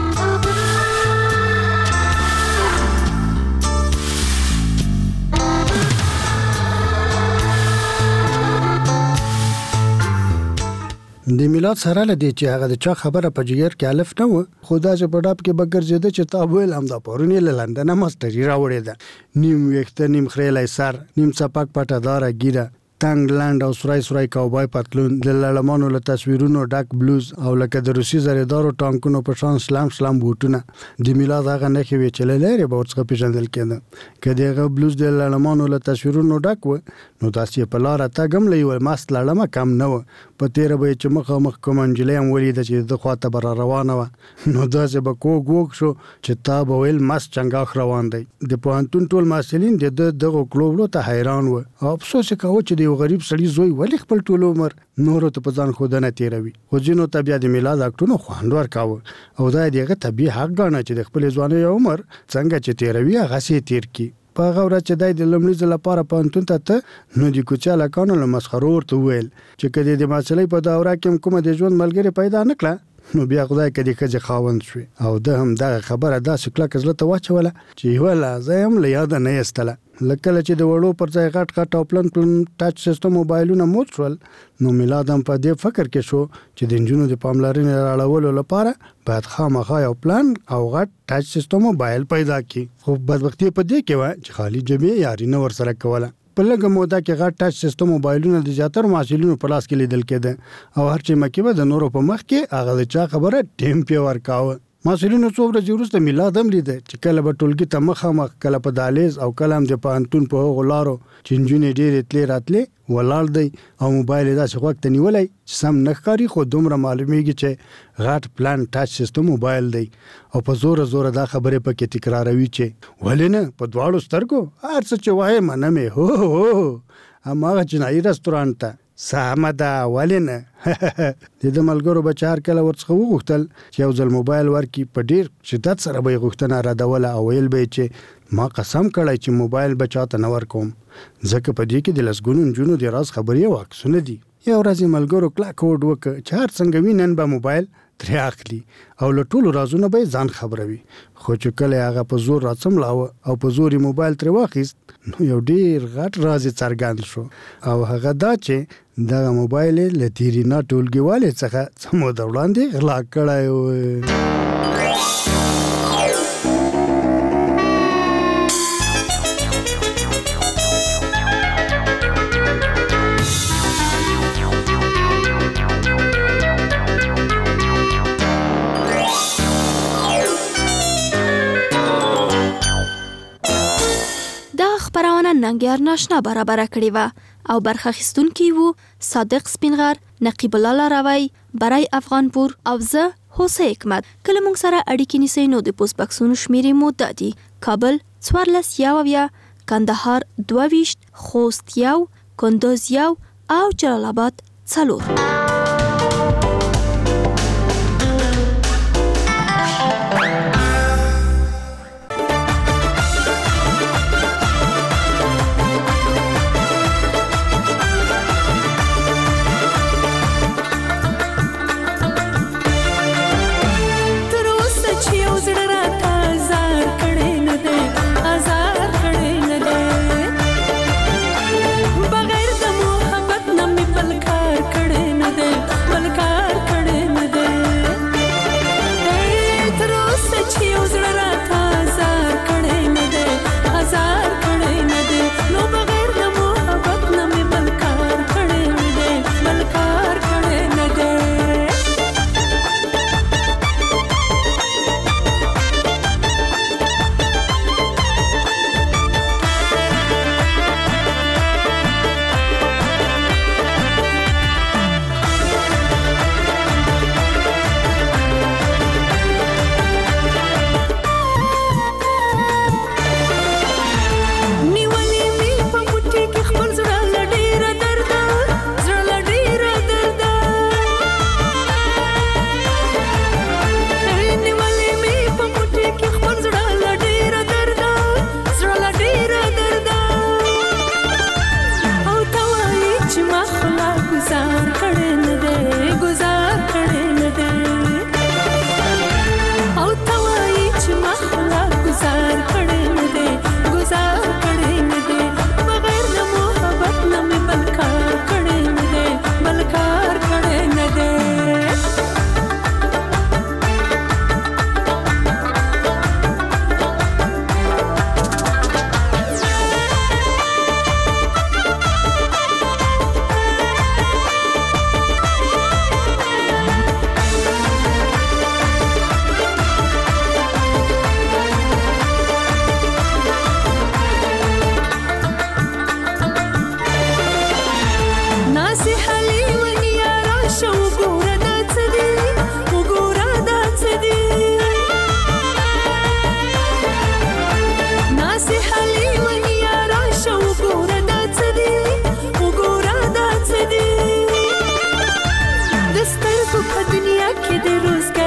د میلاد سره لدی چې هغه د چا خبره په جګر کې الف نه و، خو دا چې په ډاب کې بګر زیاده چې تا ویل هم دا پرونی له لندن ماستری راوړی ده، نیم ویخته نیم خریلای سر، نیم سپک پټه داره ګیره، تنگ لاند او سورای سورای کاوبای پتلون، د لړمانو له تصویرونو ډک بلوز او لکه د روسي زریدارو ټانکونو په شان سلام سلام بوټونه. د میلاد هغه نښې وې چې له لرې به ورڅخه پېژندل کېده. که د هغه بلوز د لړمانو له تصویرونو ډک و نو داسې په لاره تګ هم له یوه مست لړمه کم نه وه. په تېره به یې چې مخامخ کومه نجلۍ هم ولیده چې د خواته به را روانه وه نو داسې به کوږ وږ شو چې تا به ویل مست چنګاښ روان دی. د پوهنتون ټول محصلین د ده دغو کړوبلو ته حیران وه او افسوس یې کاوه چې د یو غریب سړي زوی ولې خپل ټول عمر نورو ته په ځان ښودنه تېروي. خو ځینو ته بیا د میلاد اکټونو خوند ورکاوه او دا یې د هغه طبیعي حق ګاڼه چې د خپلې ځوانۍ عمر څنګه چې تېروي هغسې یې تېر کړي. په هغه ورځ چې دی د لومړي ځل لپاره پوهنتون ته ته نو د کوڅه هلکانو له مسخرو ورته وویل چې که دې د محصلۍ په دوره کې هم کومه د ژوند ملګرې پیدا نه کړه نو بیا خدای که د ښځې خاوند شوې. او ده هم دغه خبره داسې کلکه زړه ته واچوله چې یوه لحظه یې هم له یاده نه ایستله. لکه کله چې د وړو پر ځای غټ غټ او پلن پلن ټچ سیسټم موبایلونه موت شول نو میلاد هم په دې فکر کې شو چې د نجونو د پاملرنې راړولو لپاره باید خامخا یو پلان او غټ ټچ سیسټم موبایل پیدا کړي. خو بدبختي په دې کې وه چې خالي جبې یاري نه ورسره کوله. په لږه موده کې غټ ټچ سیستم موبایلونه د زیاتره محصلینو په لاس کې لیدل کېده او هر چې مکه د نورو په مخ کې هغه د چا خبره ټیم پی ورکاوه. محصلینو څو ورځې وروسته میلاد هم لیده چې کله به ټولګي ته مخامخ، کله په دهلیز او کله هم د پوهنتون په هغو لارو چې نجونې ډېرې تلې راتلې ولاړ دی او موبایل یې داسې غوږ ته نیولی چې سم نه ښکاري، خو دومره معلومیږي چې غټ پلان ټچ سیستم موبایل دی او په زوره زوره دا خبرې پکې تکراروي چې ولې نه په دواړو سترګو هر څه چې وایې منم یې هو هو هماغه چینایي رستورانټ ته سمه ده ولې نه. د ده ملګرو به چې هر کله ورڅخه وغوښتل چې یو ځل موبایل ورکړي، په ډېر شدت سره به یې غوښتنه ردوله او ویل به یې چې ما قسم کړی چې موبایل به چاته نه ورکوم، ځکه په دې کې د لسګونو نجونو د راز خبرې او عکسونه دي. یو ورځ یې ملګرو کلک هوډ وکړ چې هر څنګه وي نن به موبایل ترې اخلي او له ټولو رازونه به یې ځان خبروي. خو چې کله یې هغه په زور راڅملاوه او په زور یې موبایل ترې واخیست، نو یو ډېر غټ راز یې څرګند شو او هغه دا چې دغه موبایل یې له تیرینا ټولګیوالې څخه څه موده وړاندې غلا کړی و. ننګیار ناشنا برابر کړی و او برخه اخیستونکي وو صادق سپینغر، نقیب الله لاروی، برای افغانپور او زه هوسه حکمت. کله موږ سره اړیکې نیسئ نو د پوسټ بکسونو شمیرې مو دا دي: کابل څوارلس یو اویا، کندهار دوه ویشت، خوست یو، کندوز یو او جلال آباد څلور. دنیا کې د روزګار